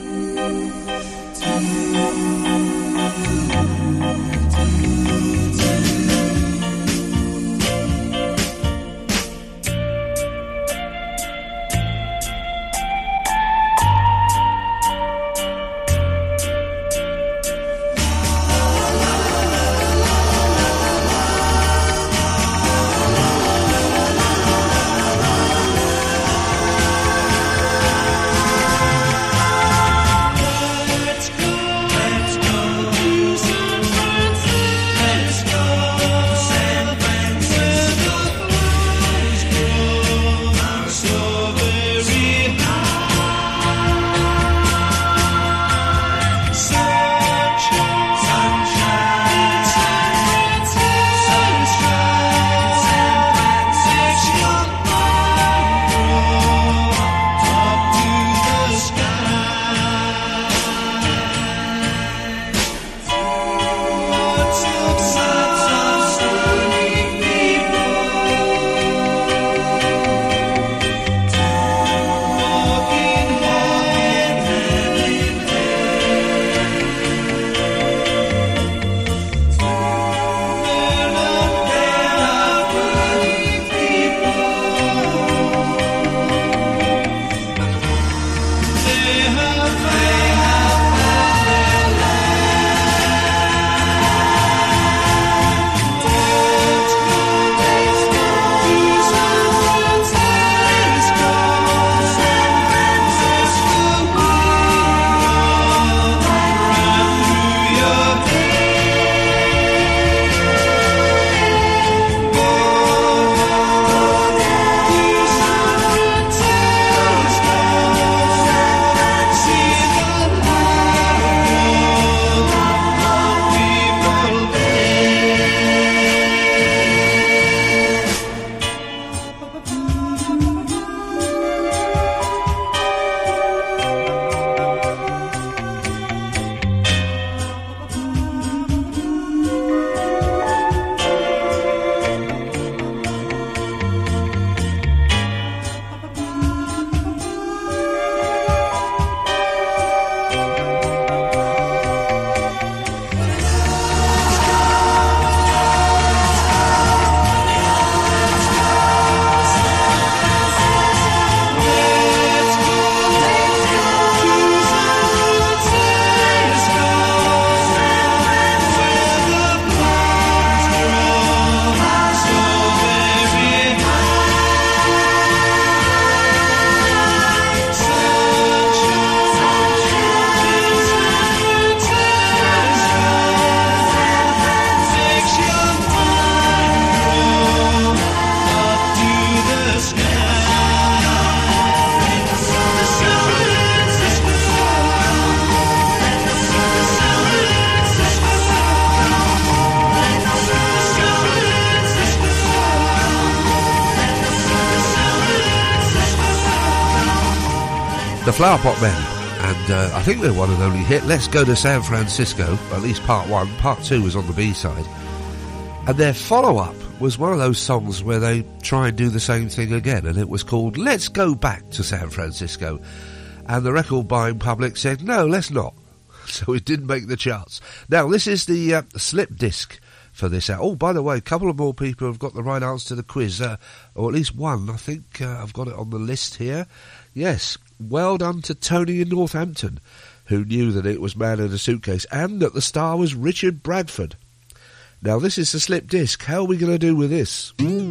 The Flower Pot Men And uh, I think their one and only hit, Let's Go to San Francisco, at least part one. Part two was on the B-side. And their follow-up was one of those songs where they try and do the same thing again, and it was called Let's Go Back to San Francisco. And the record buying public said, no, let's not. So it didn't make the charts. Now, this is the uh, slip disc for this. Uh, oh, by the way, a couple of more people have got the right answer to the quiz, uh, or at least one. I think uh, I've got it on the list here. Yes, well done to Tony in Northampton, who knew that it was Man in a Suitcase and that the star was Richard Bradford. Now, this is the slip disc. How are we going to do with this?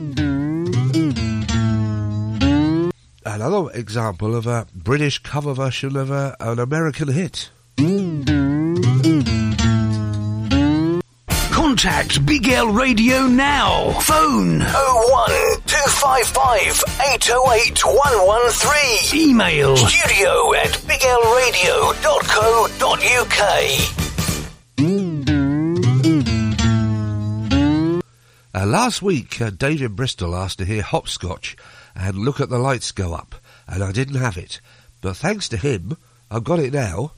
Another example of a British cover version of a, an American hit. Contact Big L Radio now. Phone oh one two five five eight oh eight one one three. Email studio at big l radio dot co dot uk. Uh, last week, uh, David Bristol asked to hear Hopscotch and Look at the Lights Go Up, and I didn't have it. But thanks to him, I've got it now.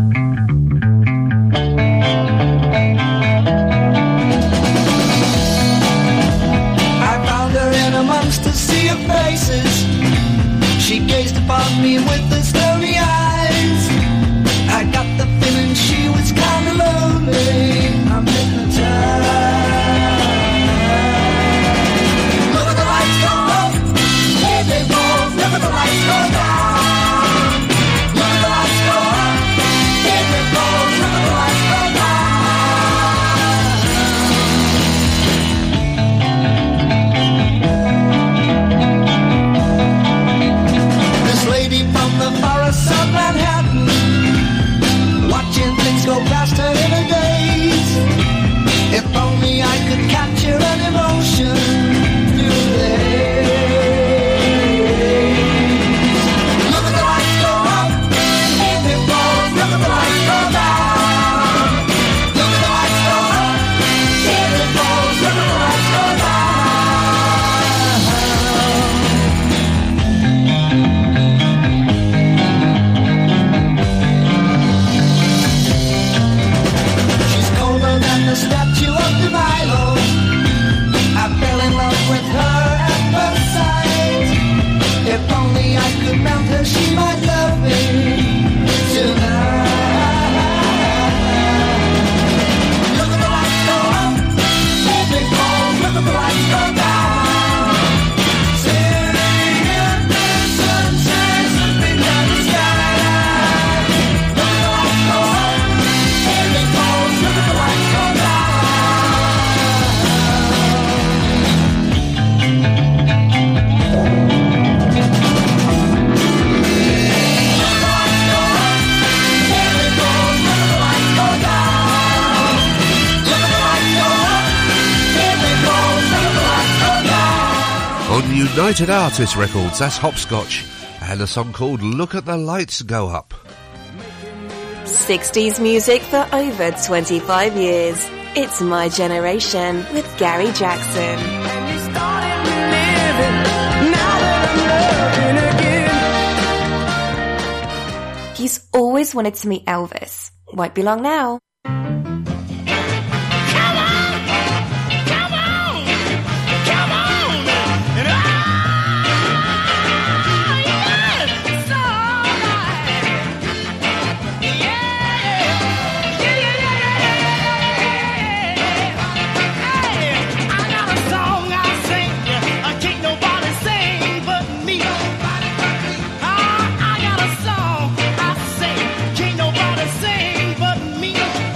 I found her in amongst a sea of faces. She gazed upon me with the stony eyes. I got the feeling she was kind of lonely. I'm hypnotized. Look at the lights go up, here they fall. Look at the lights go down. Look at the lights go up, here they fall. Look at the lights go down. This lady from the forests of Manhattan, watching things go past her in a daze. If only I could capture an emotion through the haze. Look at the lights go up, here they fall. Look at the lights go down. Look at the lights go up, here they fall. Look at the lights go than the statue of Delilah. I fell in love with her at first sight. If only I could melt her, she might love me tonight. Look at the lights go up, here they fall. Look at the lights go down. Singing sunshine slipping down the sky. Look at the lights go up, here they fall. Look at the lights go down. On United Artists Records, that's Hopscotch, and a song called Look at the Lights Go Up. sixties music for over twenty-five years. It's My Generation with Gary Jackson. He's always wanted to meet Elvis. Won't be long now. I got a song I sing, can't nobody sing but me.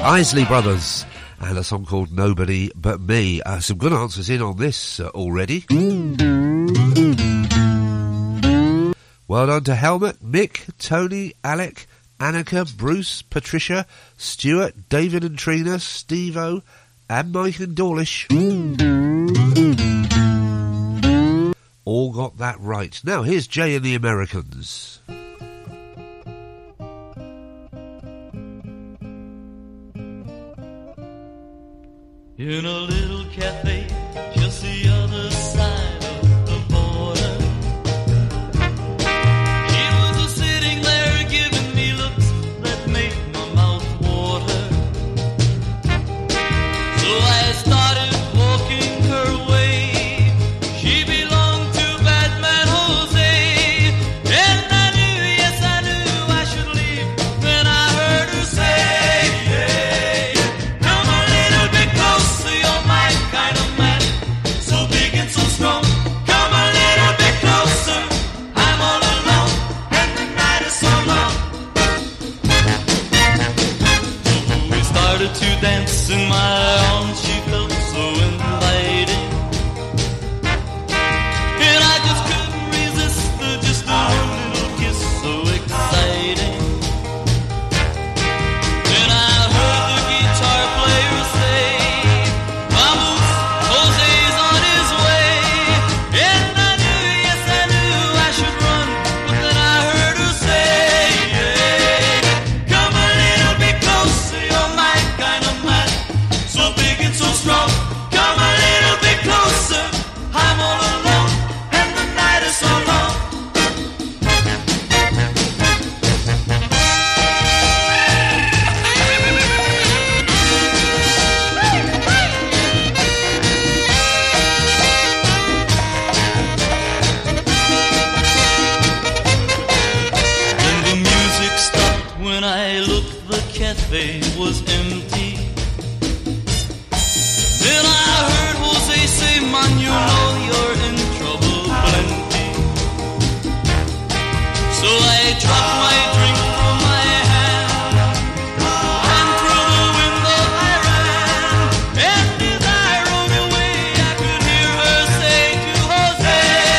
Isley Brothers and a song called Nobody But Me. Uh, some good answers in on this uh, already. Well done to Helmut, Mick, Tony, Alec, Annika, Bruce, Patricia, Stuart, David and Trina, Steve-O and Mike and Dawlish. All got that right. Now here's Jay and the Americans. In a little cafe just the other side of the border, she was sitting there giving me looks that made my mouth water. So I started walking her way. She belonged to Batman Jose, and I knew, yes I knew I should leave. Then I heard her say, come a little bit closer, you're my kind of man, so big and so strong. Come a little bit closer, I'm all alone, and the night is so long. So we started to dance in my arms, she felt so inviting, and I just couldn't resist the just a little kiss, so exciting. Then I heard the guitar player say, vamos, Jose's on his way. And I knew, yes I knew I should run, but then I heard her say, come a little bit closer, you're my kind of man, so big and so strong. Come a little bit closer, I'm all alone, and the night is so long. Then the music stopped when I looked, the cafe was empty. Then I heard Jose say, man, you know you're in trouble plenty. So I dropped my drink from my hand, and through the window I ran. And as I rode away, I could hear her say to Jose,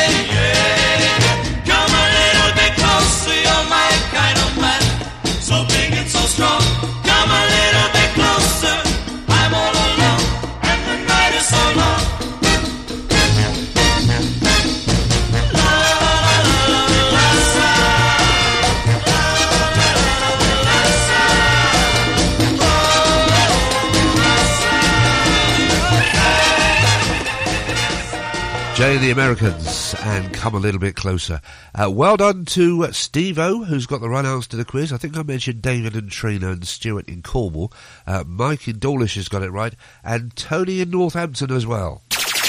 come a little bit closer, you're my kind of man, so big and so strong. Come a little bit closer, I'm all alone, and the night is so long. Jay and the Americans and Come a Little Bit Closer. Uh, well done to uh, Steve-O, who's got the right answer to the quiz. I think I mentioned David and Trina and Stuart in Cornwall. Uh, Mike in Dawlish has got it right. And Tony in Northampton as well.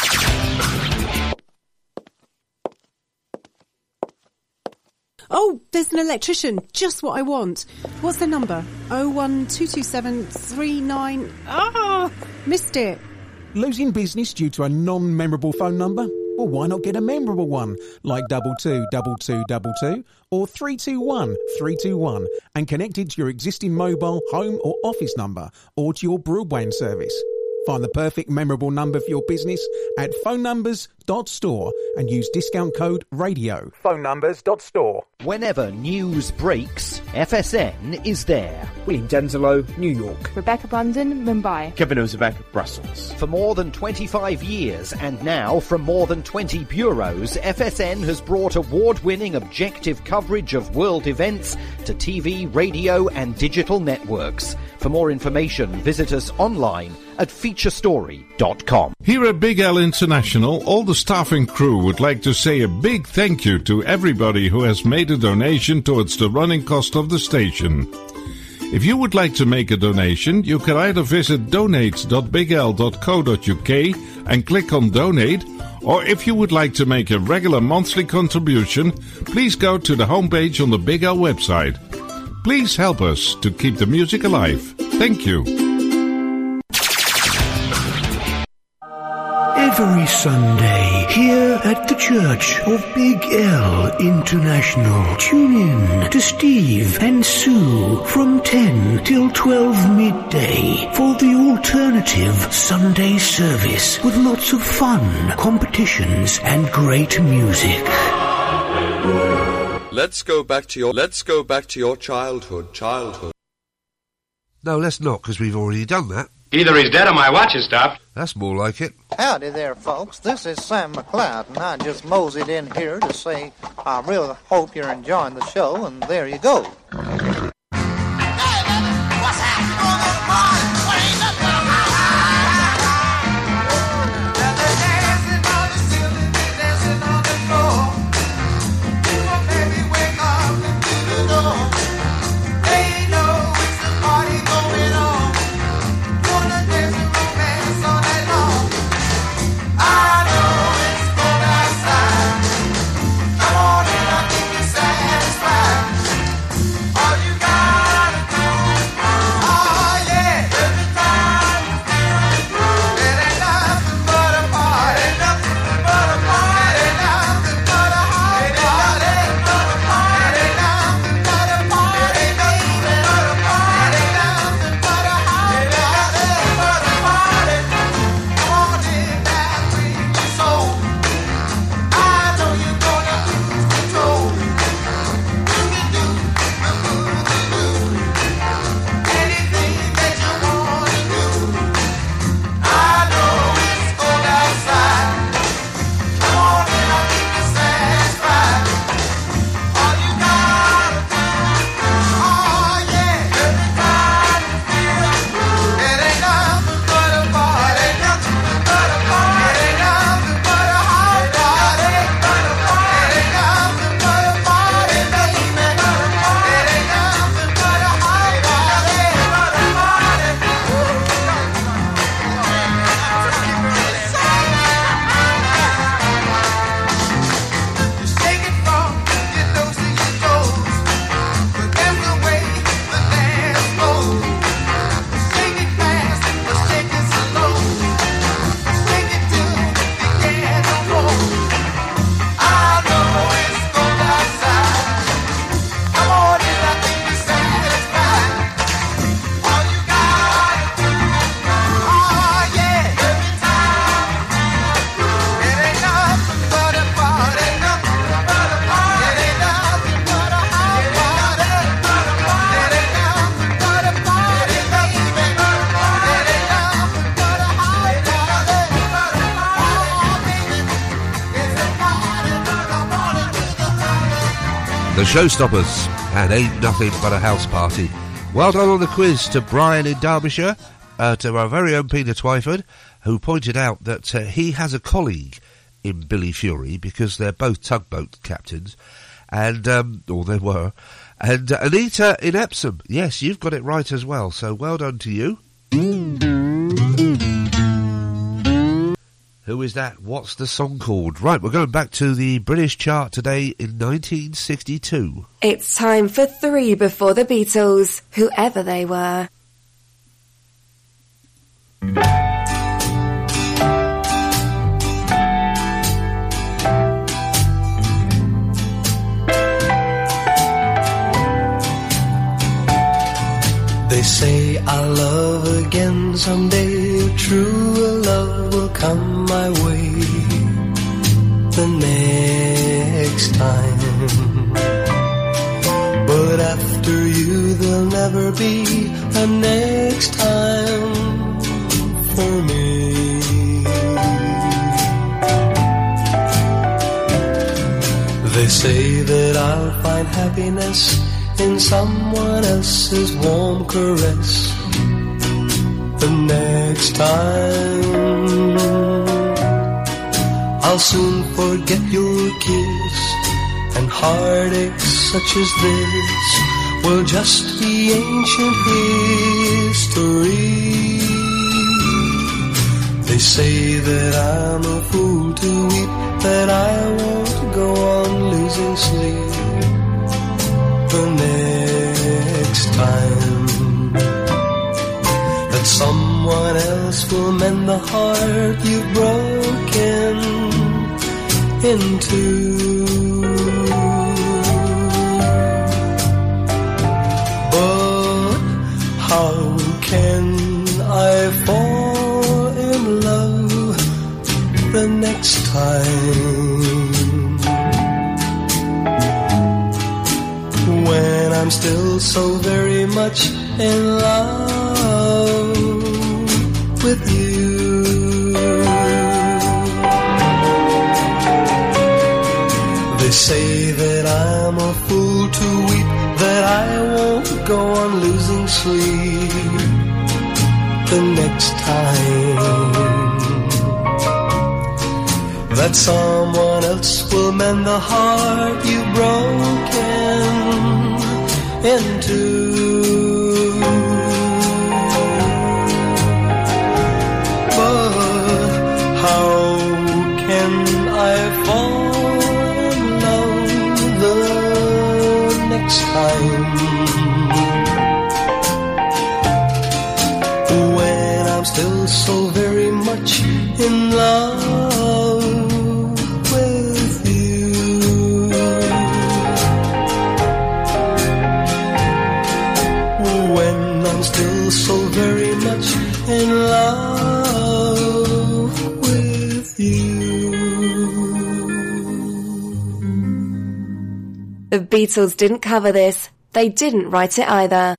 Oh, there's an electrician. Just what I want. What's the number? oh one two two seven three nine... Ah, missed it. Losing business due to a non-memorable phone number? Well, why not get a memorable one, like double two double two double two or three two one three two one, and connect it to your existing mobile, home or office number, or to your broadband service. Find the perfect memorable number for your business at phone numbers dot store and use discount code radio. phone numbers dot store. Whenever news breaks, F S N is there. William Denzelo, New York. Rebecca Brandon, Mumbai. Kevin Ozebek, Brussels. For more than twenty-five years, and now from more than twenty bureaus, F S N has brought award-winning objective coverage of world events to T V, radio and digital networks. For more information, visit us online at feature story dot com. Here at Big L International, all the staff and crew would like to say a big thank you to everybody who has made a donation towards the running cost of the station. If you would like to make a donation, you can either visit donate dot big l dot co dot u k and click on donate, or if you would like to make a regular monthly contribution, please go to the homepage on the Big L website. Please help us to keep the music alive. Thank you. every Sunday here at the Church of Big L International. Tune in to Steve and Sue from ten till twelve midday for the alternative Sunday service with lots of fun, competitions and great music. Let's go back to your let's go back to your childhood, childhood. No, let's not, because we've already done that. Either he's dead or my watch has stopped. That's more like it. Howdy there, folks. This is Sam McLeod, and I just moseyed in here to say I really hope you're enjoying the show, and there you go. The Showstoppers, and Ain't Nothing But a House Party. Well done on the quiz to Brian in Derbyshire, uh, to our very own Peter Twyford, who pointed out that uh, he has a colleague in Billy Fury, because they're both tugboat captains, and, um, or they were, and uh, Anita in Epsom. Yes, you've got it right as well, so well done to you. Who is that? What's the song called? Right, we're going back to the British chart today in nineteen sixty-two. It's time for three before the Beatles, whoever they were. They say I'll love again someday, a true love will come my way the next time. But after you there'll never be a next time for me. They say that I'll find happiness in someone else's warm caress the next time. I'll soon forget your kiss, and heartaches such as this will just be ancient history. They say that I'm a fool to weep, that I won't go on losing sleep the next time that someone someone else will mend the heart you've broken into. But how can I fall in love the next time when I'm still so very much in love with you? They say that I'm a fool to weep, that I won't go on losing sleep the next time that someone else will mend the heart you've broken into. But how can I fall in love the next time when I'm still so very much in love with you? When I'm still so very much in love with you. The Beatles didn't cover this. They didn't write it either.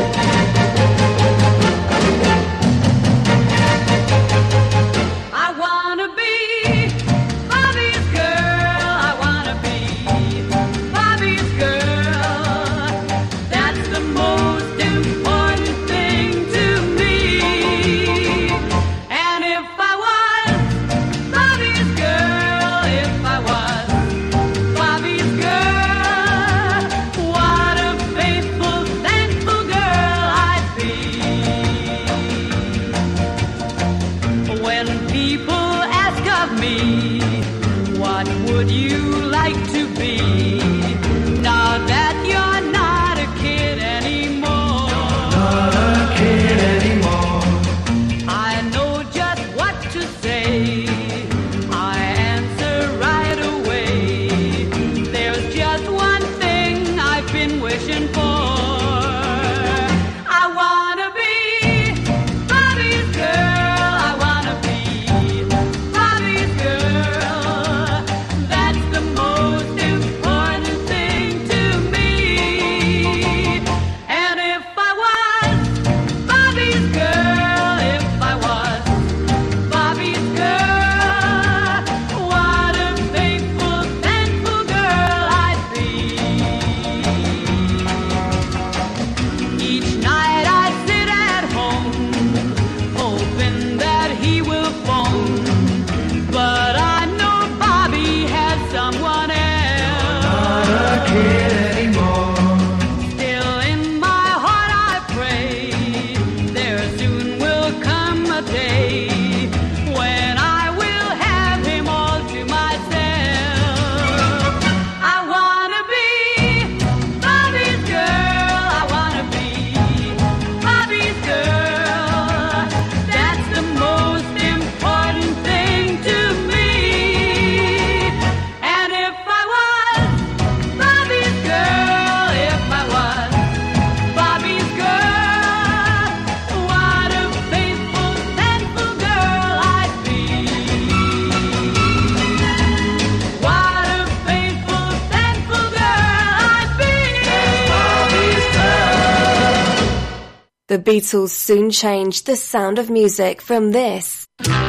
The Beatles soon changed the sound of music from this.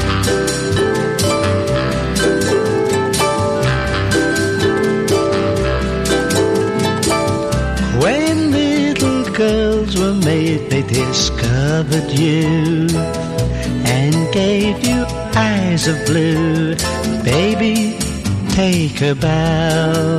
When little girls were made, they discovered you and gave you eyes of blue. Baby, take a bow.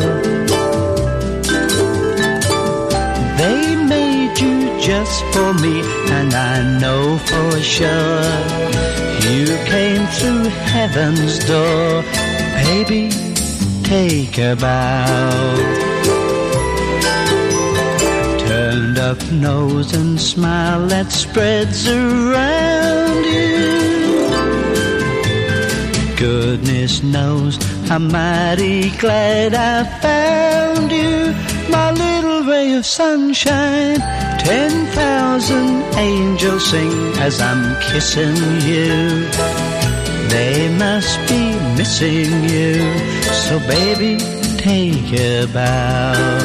They made you just for me, and I know for sure you came through heaven's door. Baby, take a bow. Turned up nose and smile that spreads around you. Goodness knows I'm mighty glad I found you, my little ray of sunshine. Ten thousand angels sing as I'm kissing you. They must be missing you, so baby, take a bow.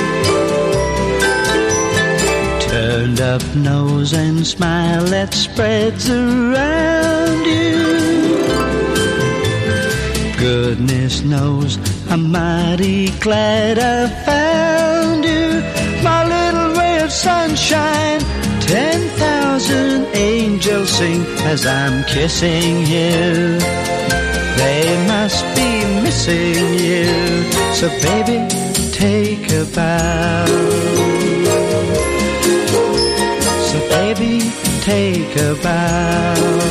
Turned up nose and smile that spreads around you. Goodness knows I'm mighty glad I found you, my little ray of sunshine. Ten thousand angels sing as I'm kissing you. They must be missing you, so baby, take a bow. So baby, take a bow.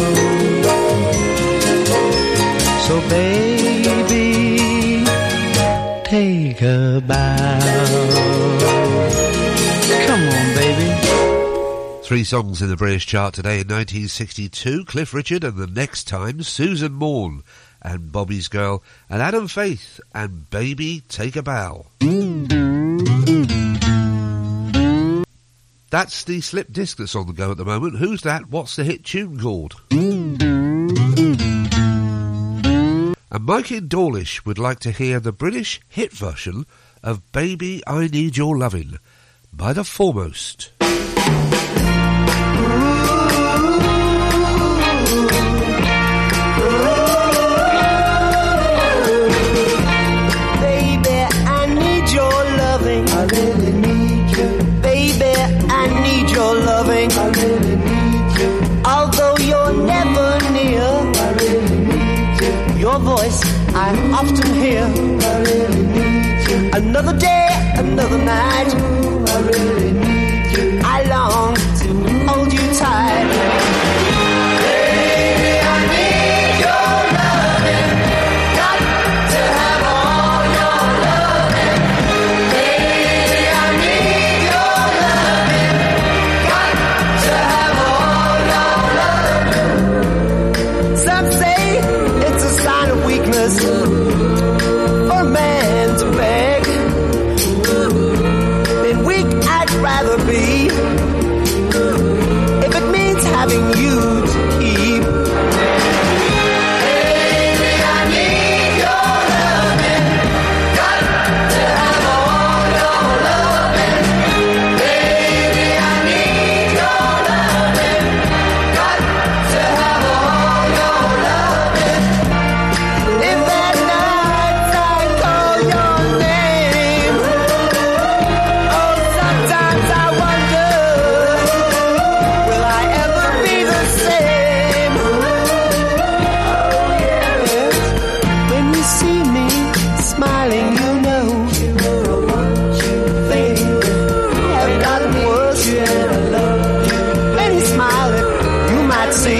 So baby, take a bow. Come on, baby. Three songs in the British chart today in nineteen sixty-two. Cliff Richard and The Next Time, Susan Morn and Bobby's Girl, and Adam Faith and Baby Take a Bow. That's the slip disc that's on the go at the moment. Who's that? What's the hit tune called? And Mike in Dawlish would like to hear the British hit version of Baby I Need Your Lovin' by The Foremost. I really need you. Baby, I need your loving. I really need you. Although you're never near, I really need you. Your voice I often hear. I really need you. Another day, another night. I really need you. I long to hold you tight. Baby, I need your loving. Got to have all your loving. Baby, I need your loving. Got to have all your loving. Some say it's a sign of weakness for a man to beg. Then weak I'd rather be if it means having you to keep. Baby, I need your loving. Got to have all your loving. Baby, I need your loving. Got to have all your loving. If that night I call your name, oh, sometimes I wonder, will I ever be the same? Oh, yes. When you see me smiling, you know things have gotten worse. When he's smiling, you might see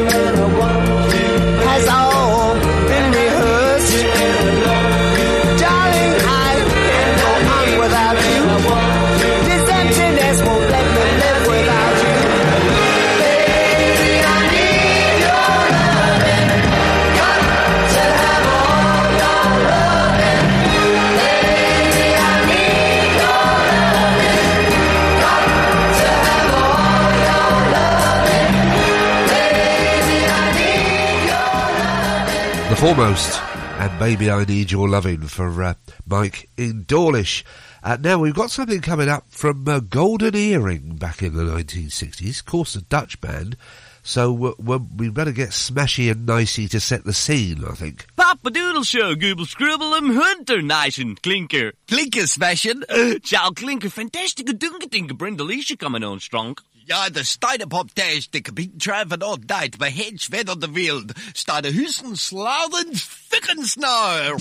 has all been rehearsed. Darling, I can't go on without you. This emptiness won't let me live without you. Baby, I need your loving. Got to have all your loving. Baby, I need your loving. Got to have all your loving. Baby, I need your loving. The Foremost and Baby I Need Your Lovin' for uh, Mike in Dawlish. Uh, now we've got something coming up from uh, Golden Earring back in the nineteen sixties, of course a Dutch band, so uh, well, we better get Smashy and Nicey to set the scene, I think. Papa Doodle Show, Goobel Scribble en Hunter, Nischen, Klinker. Klinker Smashin'. Ciao Klinker, fantastische dunke dinke Brindeliesje coming on strong. Ja, de steiderpop thuis, de gebied treffen all night, maar hens verder de wereld, sta de hussen slauden fikken snaar.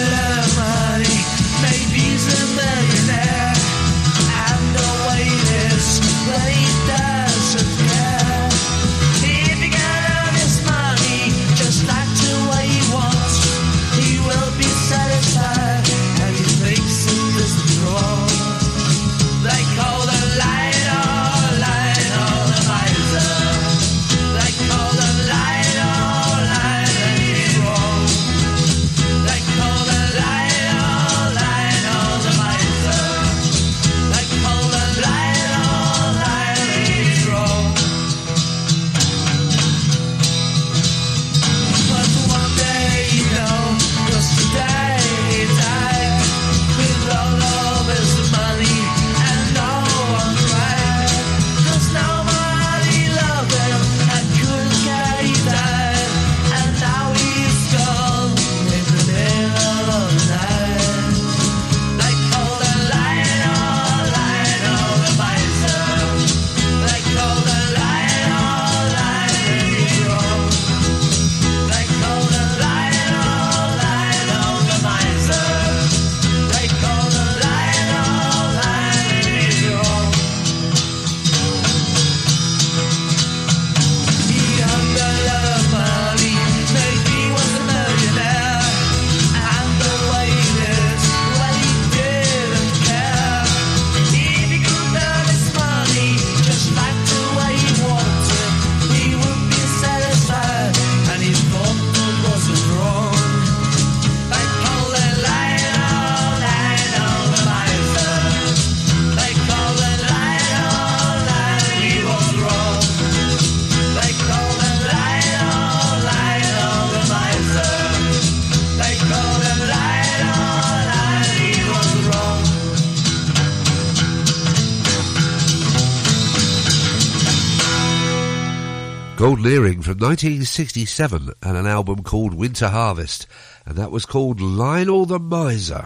Salam Ali, maybe he's a millionaire. I'm not waiting. Golden Earring from nineteen sixty-seven and an album called Winter Harvest, and that was called Lionel the Miser.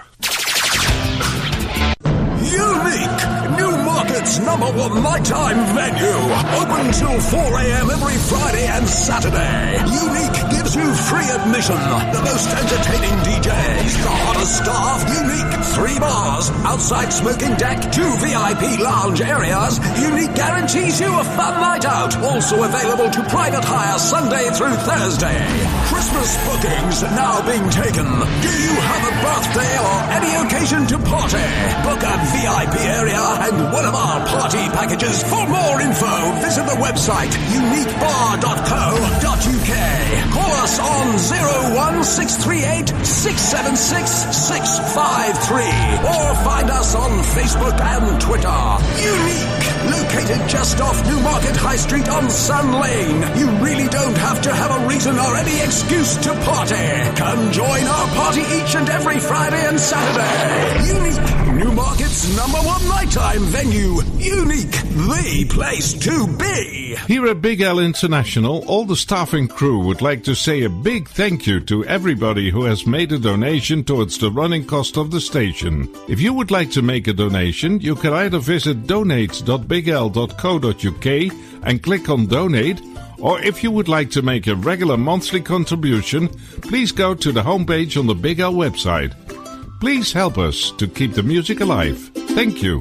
Unique! Newmarket's number one nighttime venue. Open till four a.m. every Friday and Saturday. Unique gives you free admission. The most entertaining D Js, the hottest staff. Unique. Three bars, outside smoking deck, two V I P lounge areas. Unique guarantees you a fun night out. Also available to private hire Sunday through Thursday. Christmas bookings now being taken. Do you have a birthday or any occasion to party? Book a V I P area and one of our party packages. For more info, visit the website unique bar dot co dot uk. Call us on zero one six three eight six seven six six five three or find us on Facebook and Twitter. Unique, located just off Newmarket High Street on Sun Lane. You really don't have to have a reason or any excuse to party. Come join our party each and every Friday and Saturday. Unique, Newmarket's number one nighttime venue. Unique, the place to be. Here at Big L International, all the staff and crew would like to say a big thank you to everybody who has made a donation towards the running cost of the station. If you would like to make a donation, you can either visit donate dot big l dot co dot uk and click on donate, or if you would like to make a regular monthly contribution, please go to the homepage on the Big L website. Please help us to keep the music alive. Thank you.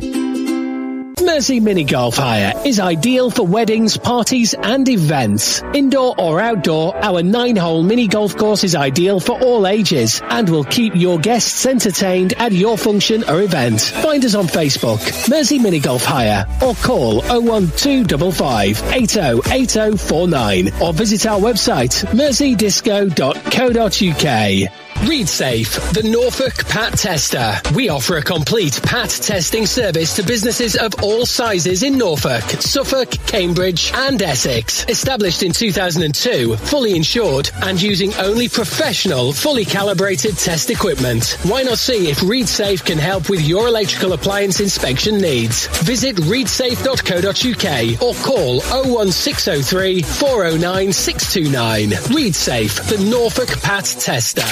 Mersey Mini Golf Hire is ideal for weddings, parties and events. Indoor or outdoor, our nine-hole mini golf course is ideal for all ages and will keep your guests entertained at your function or event. Find us on Facebook, Mersey Mini Golf Hire, or call oh one two five five eight oh eight oh four nine or visit our website, mersey disco dot co dot uk. ReadSafe, the Norfolk Pat Tester. We offer a complete Pat testing service to businesses of all sizes in Norfolk, Suffolk, Cambridge and Essex. Established in two thousand two, fully insured and using only professional, fully calibrated test equipment. Why not see if ReadSafe can help with your electrical appliance inspection needs? Visit read safe dot co dot uk or call oh one six oh three four oh nine six two nine. ReadSafe, the Norfolk Pat Tester.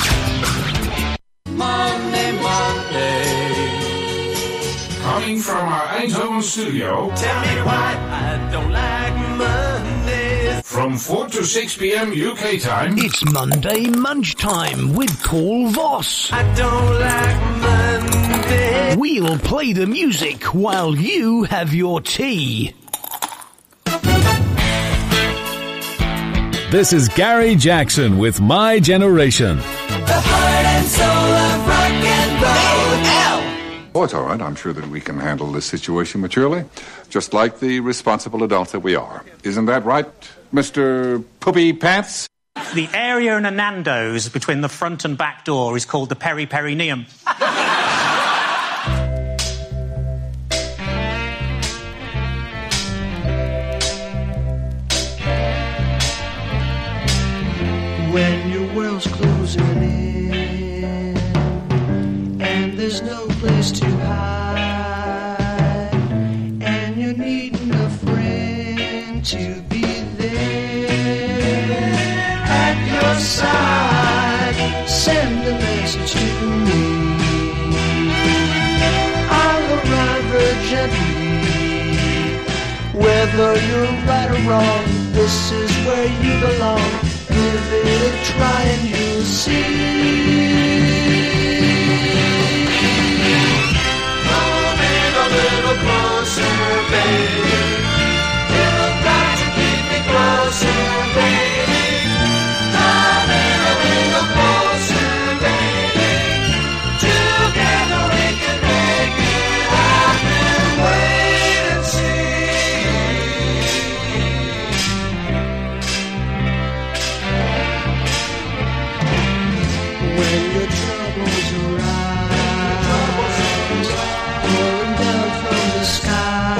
Monday, Monday. Coming from our Eindhoven studio. Tell me why I don't like Mondays. From four to six p.m. U K time. It's Monday Munch Time with Paul Voss. I don't like Mondays. We'll play the music while you have your tea. This is Gary Jackson with My Generation. The heart and soul of rock and roll. Oh, it's all right. I'm sure that we can handle this situation maturely, just like the responsible adults that we are. Isn't that right, Mister Poopy Pants? The area in a Nando's between the front and back door is called the peri-perineum. When your world's closing in and there's no place to hide and you're needing a friend to be there at your side, send a message to me. I'll arrive urgently. Whether you're right or wrong, this is where you belong. Give it a try and you'll see. Come in a little closer, baby. You've got to keep me closer, baby. Come in a little closer, baby. Together we can make it happen. Wait and see. When your troubles arise, pouring down from the sky,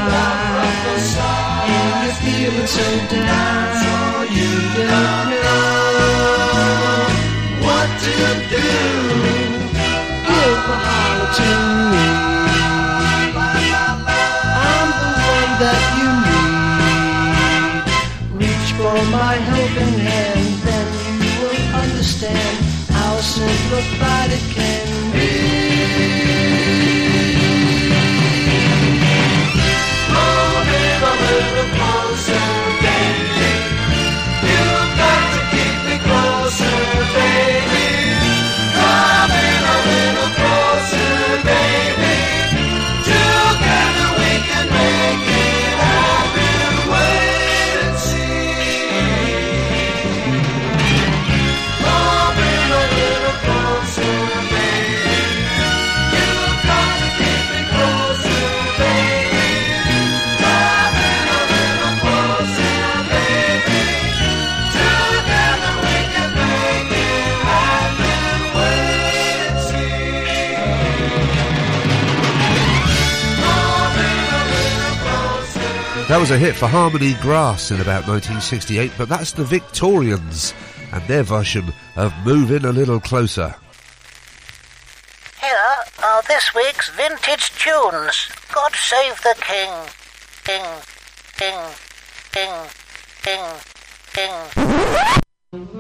and you're feeling so down, you don't know what to do. Give a holler to me. I'm the one that you need. simplified it can be. Moving a little closer, baby. You've got to keep me closer, baby. Coming a little closer, baby. Together we can make it happen. Wait and see. Moving a little closer, baby. You've got to keep me closer, baby. Coming a little closer, baby. Together we can make it happen. Wait and see. That was a hit for Harmony Grass in about nineteen sixty-eight, but that's the Victorians and their version of Moving a Little Closer. Here are this week's vintage tunes. God save the King. King, King, King, King,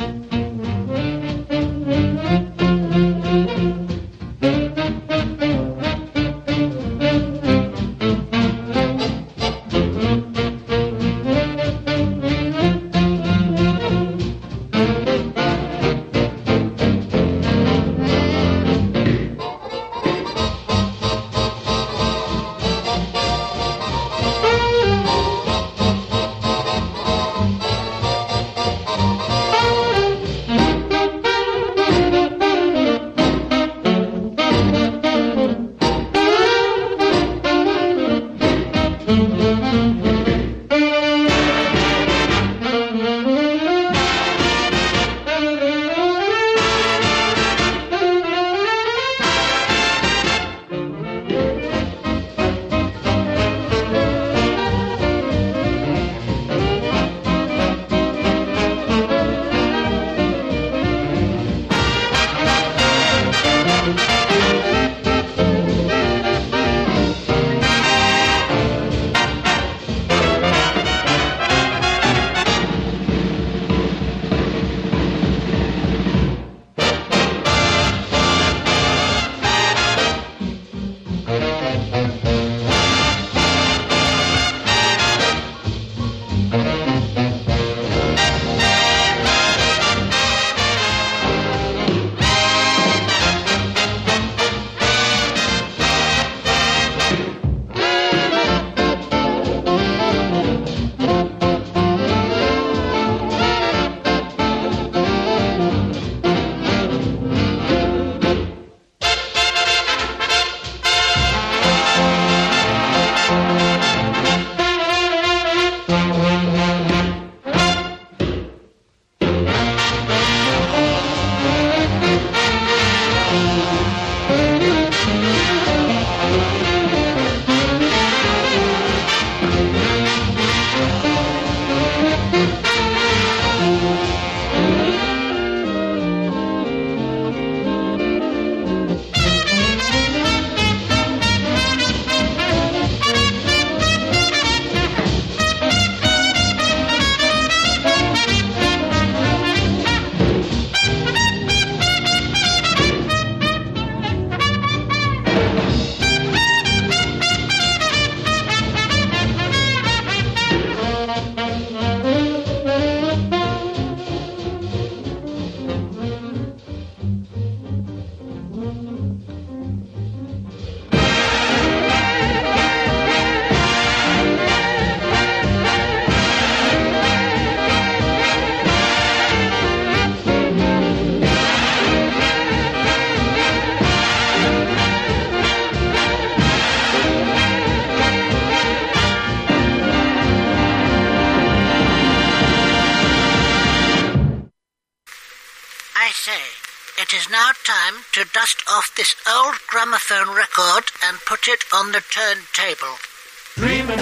It is now time to dust off this old gramophone record and put it on the turntable. Dreaming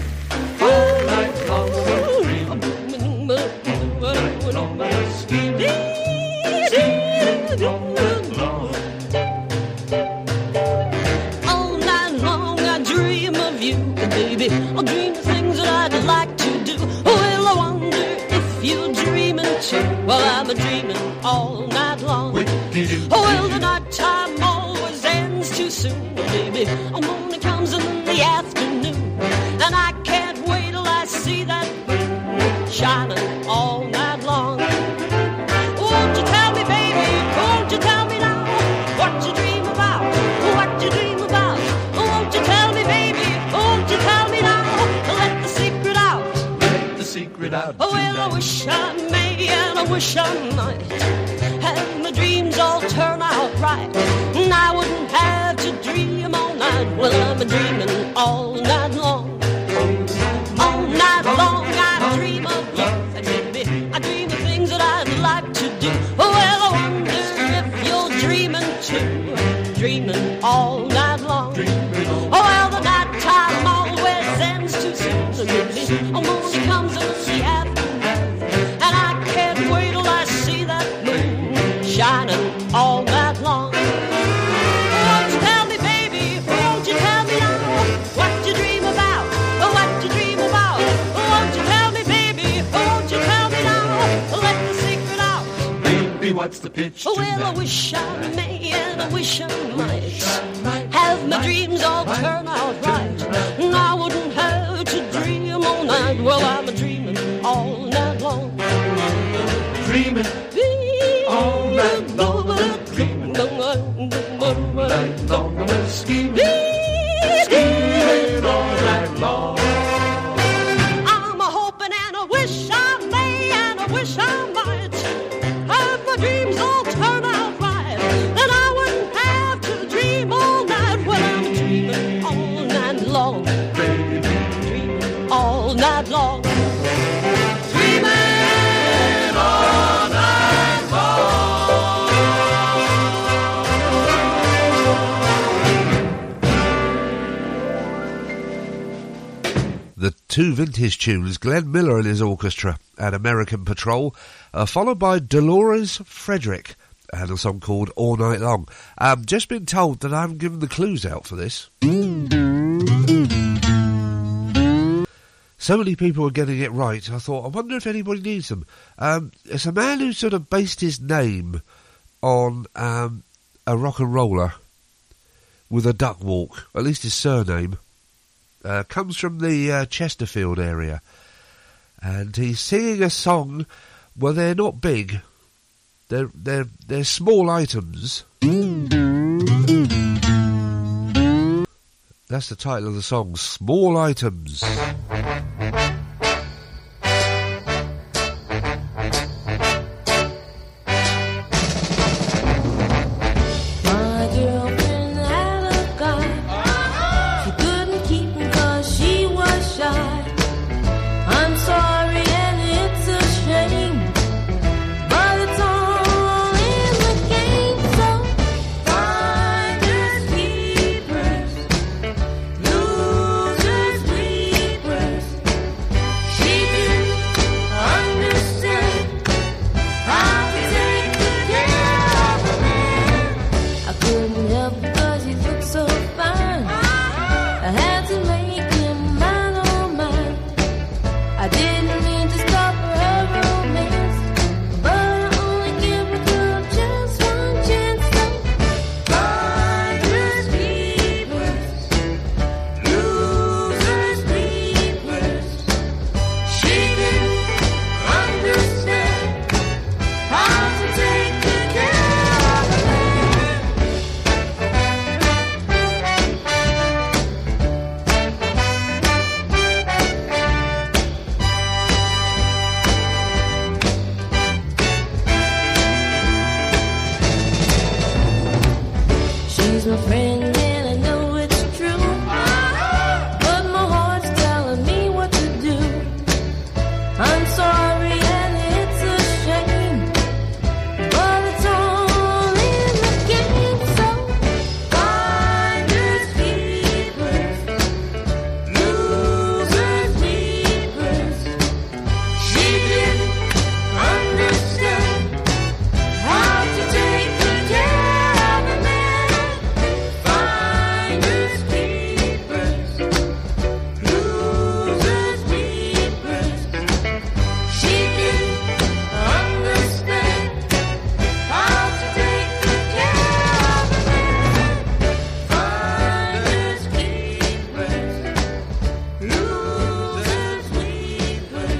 all night long, dreaming all night, scheming, scheming all night long. All night long I dream of you, baby. I'll dream of things that I'd like to do. Well, I wonder if you're dreaming dreaming too. Well, I'm a dreaming all night long. Oh, well, the night time always ends too soon, baby. A morning comes in the afternoon, and I can't wait till I see that moon shining all night long. Won't you tell me, baby, won't you tell me now what you dream about, what you dream about? Won't you tell me, baby, won't you tell me now? Let the secret out, let the secret out. Oh, well, I wish I may and I wish I might have my dreams all turn out right, and I wouldn't have to dream all night. Well, I'm a dreaming all night long. All night long I dream of love, and baby, I dream of things that I'd like to do. Oh, well, I wonder if you're dreaming too, dreaming all night long. Oh, well, the night time always ends too soon, so baby, a morning comes in the afternoon, and I can't wait till I see that moon shining all night long. Won't you tell me, baby, won't you tell me now what you dream about, what you dream about? Won't you tell me, baby, won't you tell me now? Let the secret out. Baby, what's the pitch Well, tonight? I wish I may and I wish I might have my dreams all turn out right, and I wouldn't have to dream all night. Well, I'm a dreaming all night long. Dreaming all night long. Dreaming all night long. I'm scheming, scheming all night long. I'm a hoping and I wish I may and I wish I might have my dreams all turn out right, then I wouldn't have to dream all night. Well, I'm dreaming all night long, dreaming all night long, dreaming all night long. The two vintage tunes, Glenn Miller and his orchestra and American Patrol, uh, followed by Dolores Frederick and a song called All Night Long. Um, just been told that I haven't given the clues out for this. So many people are getting it right. I thought, I wonder if anybody needs them. Um, it's a man who sort of based his name on um, a rock and roller with a duck walk, at least his surname. Uh, comes from the uh, Chesterfield area, and he's singing a song. Well, they're not big; they're they're they're small items. That's the title of the song, Small Items.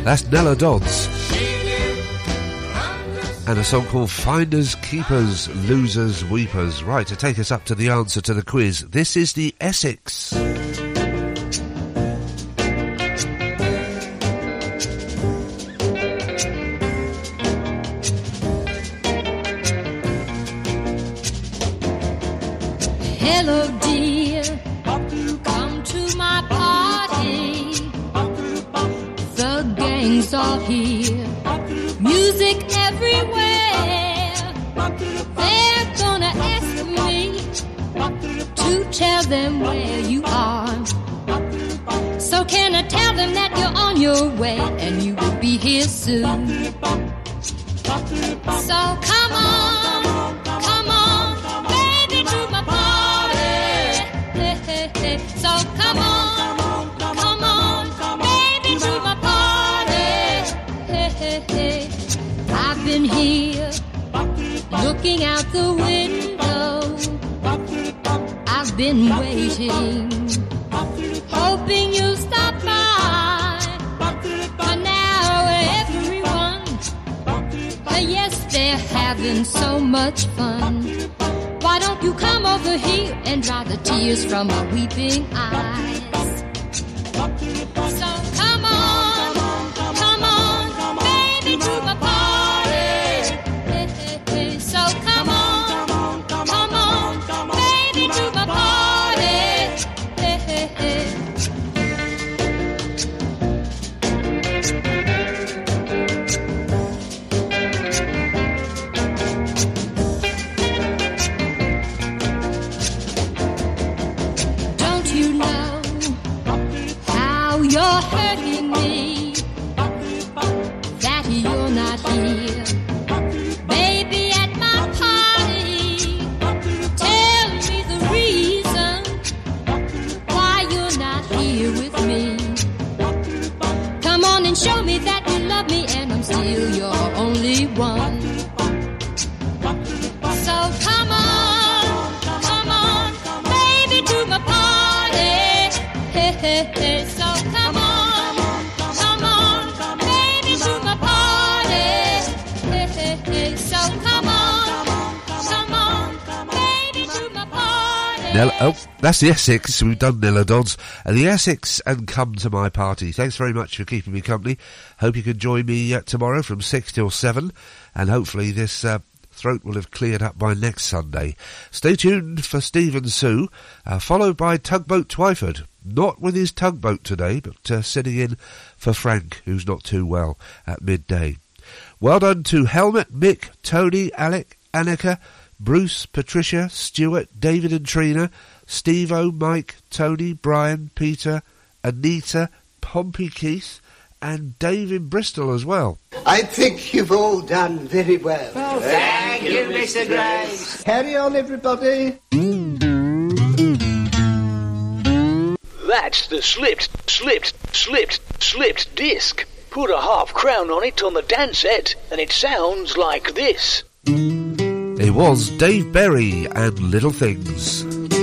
That's Nella Dodds. And a song called Finders, Keepers, Losers, Weepers. Right, to take us up to the answer to the quiz, this is the Essex. Hello, dear. Come to my party. The gang's all here. Music everywhere. They're gonna ask me to tell them where you are. So can I tell them that you're on your way and you will be here soon? So come on, come on, baby, to my party. Hey, hey, hey. So come on, come on, baby, to my party. Hey, hey, hey. I've been here looking out the window. I've been waiting, hoping you'll stop by. But now everyone, yes, they're having so much fun. Why don't you come over here and dry the tears from my weeping eyes? So come on, come on, baby, to my party. Hey, hey, hey. So come on, come on, baby, to my party. Hey, hey, hey. Don't you know how you're hurting me? That you're not here, baby, at my party. Tell me the reason why you're not here with me. Come on and show me that you love me and I'm still your only one. So come on, come on, baby, to my party. Hey, hey, hey. So come on, come on, baby, to my party. Hey, hey, hey. So come on, come on, baby, to my party. Nella, oh, that's the Essex. We've done Nella Dodds. And the Essex and Come to My Party. Thanks very much for keeping me company. Hope you can join me uh, tomorrow from six till seven. And hopefully this uh, throat will have cleared up by next Sunday. Stay tuned for Steve and Sue, uh, followed by Tugboat Twyford. Not with his tugboat today, but uh, sitting in for Frank, who's not too well, at midday. Well done to Helmut, Mick, Tony, Alec, Annika, Bruce, Patricia, Stuart, David and Trina, Steve-O, Mike, Tony, Brian, Peter, Anita, Pompey Keith, and Dave in Bristol as well. I think you've all done very well. Oh, thank you, Mister Grace. Carry on, everybody. That's the slipped, slipped, slipped, slipped disc. Put a half crown on it on the dance set, and it sounds like this. It was Dave Berry and Little Things.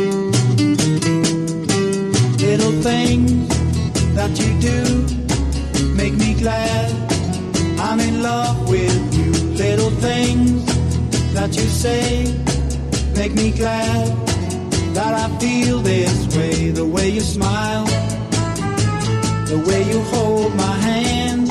Little things that you do make me glad I'm in love with you. Little things that you say make me glad that I feel this way. The way you smile, the way you hold my hand,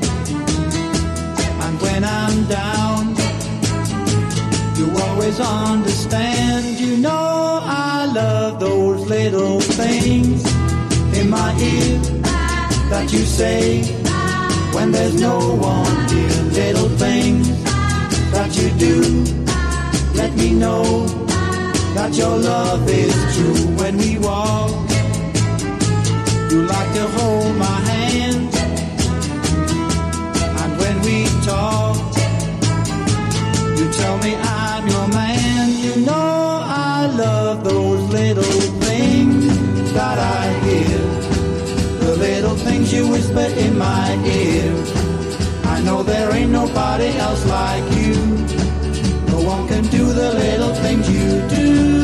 and when I'm down, you always understand. You know I love those little things in my ear that you say when there's no one here. Little things that you do let me know that your love is true. When we walk, you like to hold my hand, and when we talk, you tell me I'm your man. You know I love those little things that I hear, the little things you whisper in my ear. I know there ain't nobody else like you. No one can do the little things you do.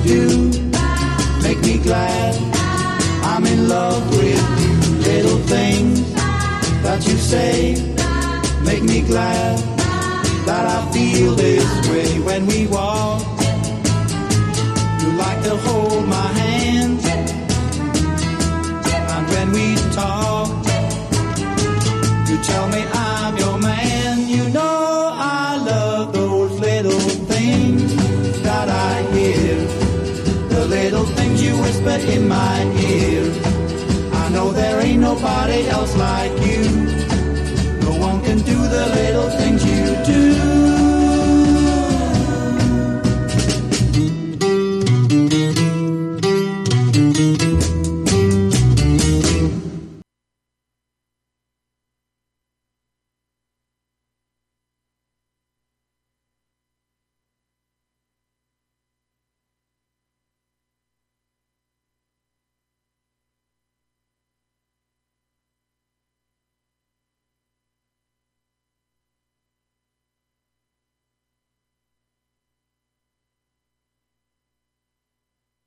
do make me glad. I'm in love with you. Little things that you say make me glad that I feel this way when we walk. You like to hold my hand, and when we talk, you tell me I'm your man. You know I love those little things that I hear, the little things you whisper in my ear. I know there ain't nobody else like you.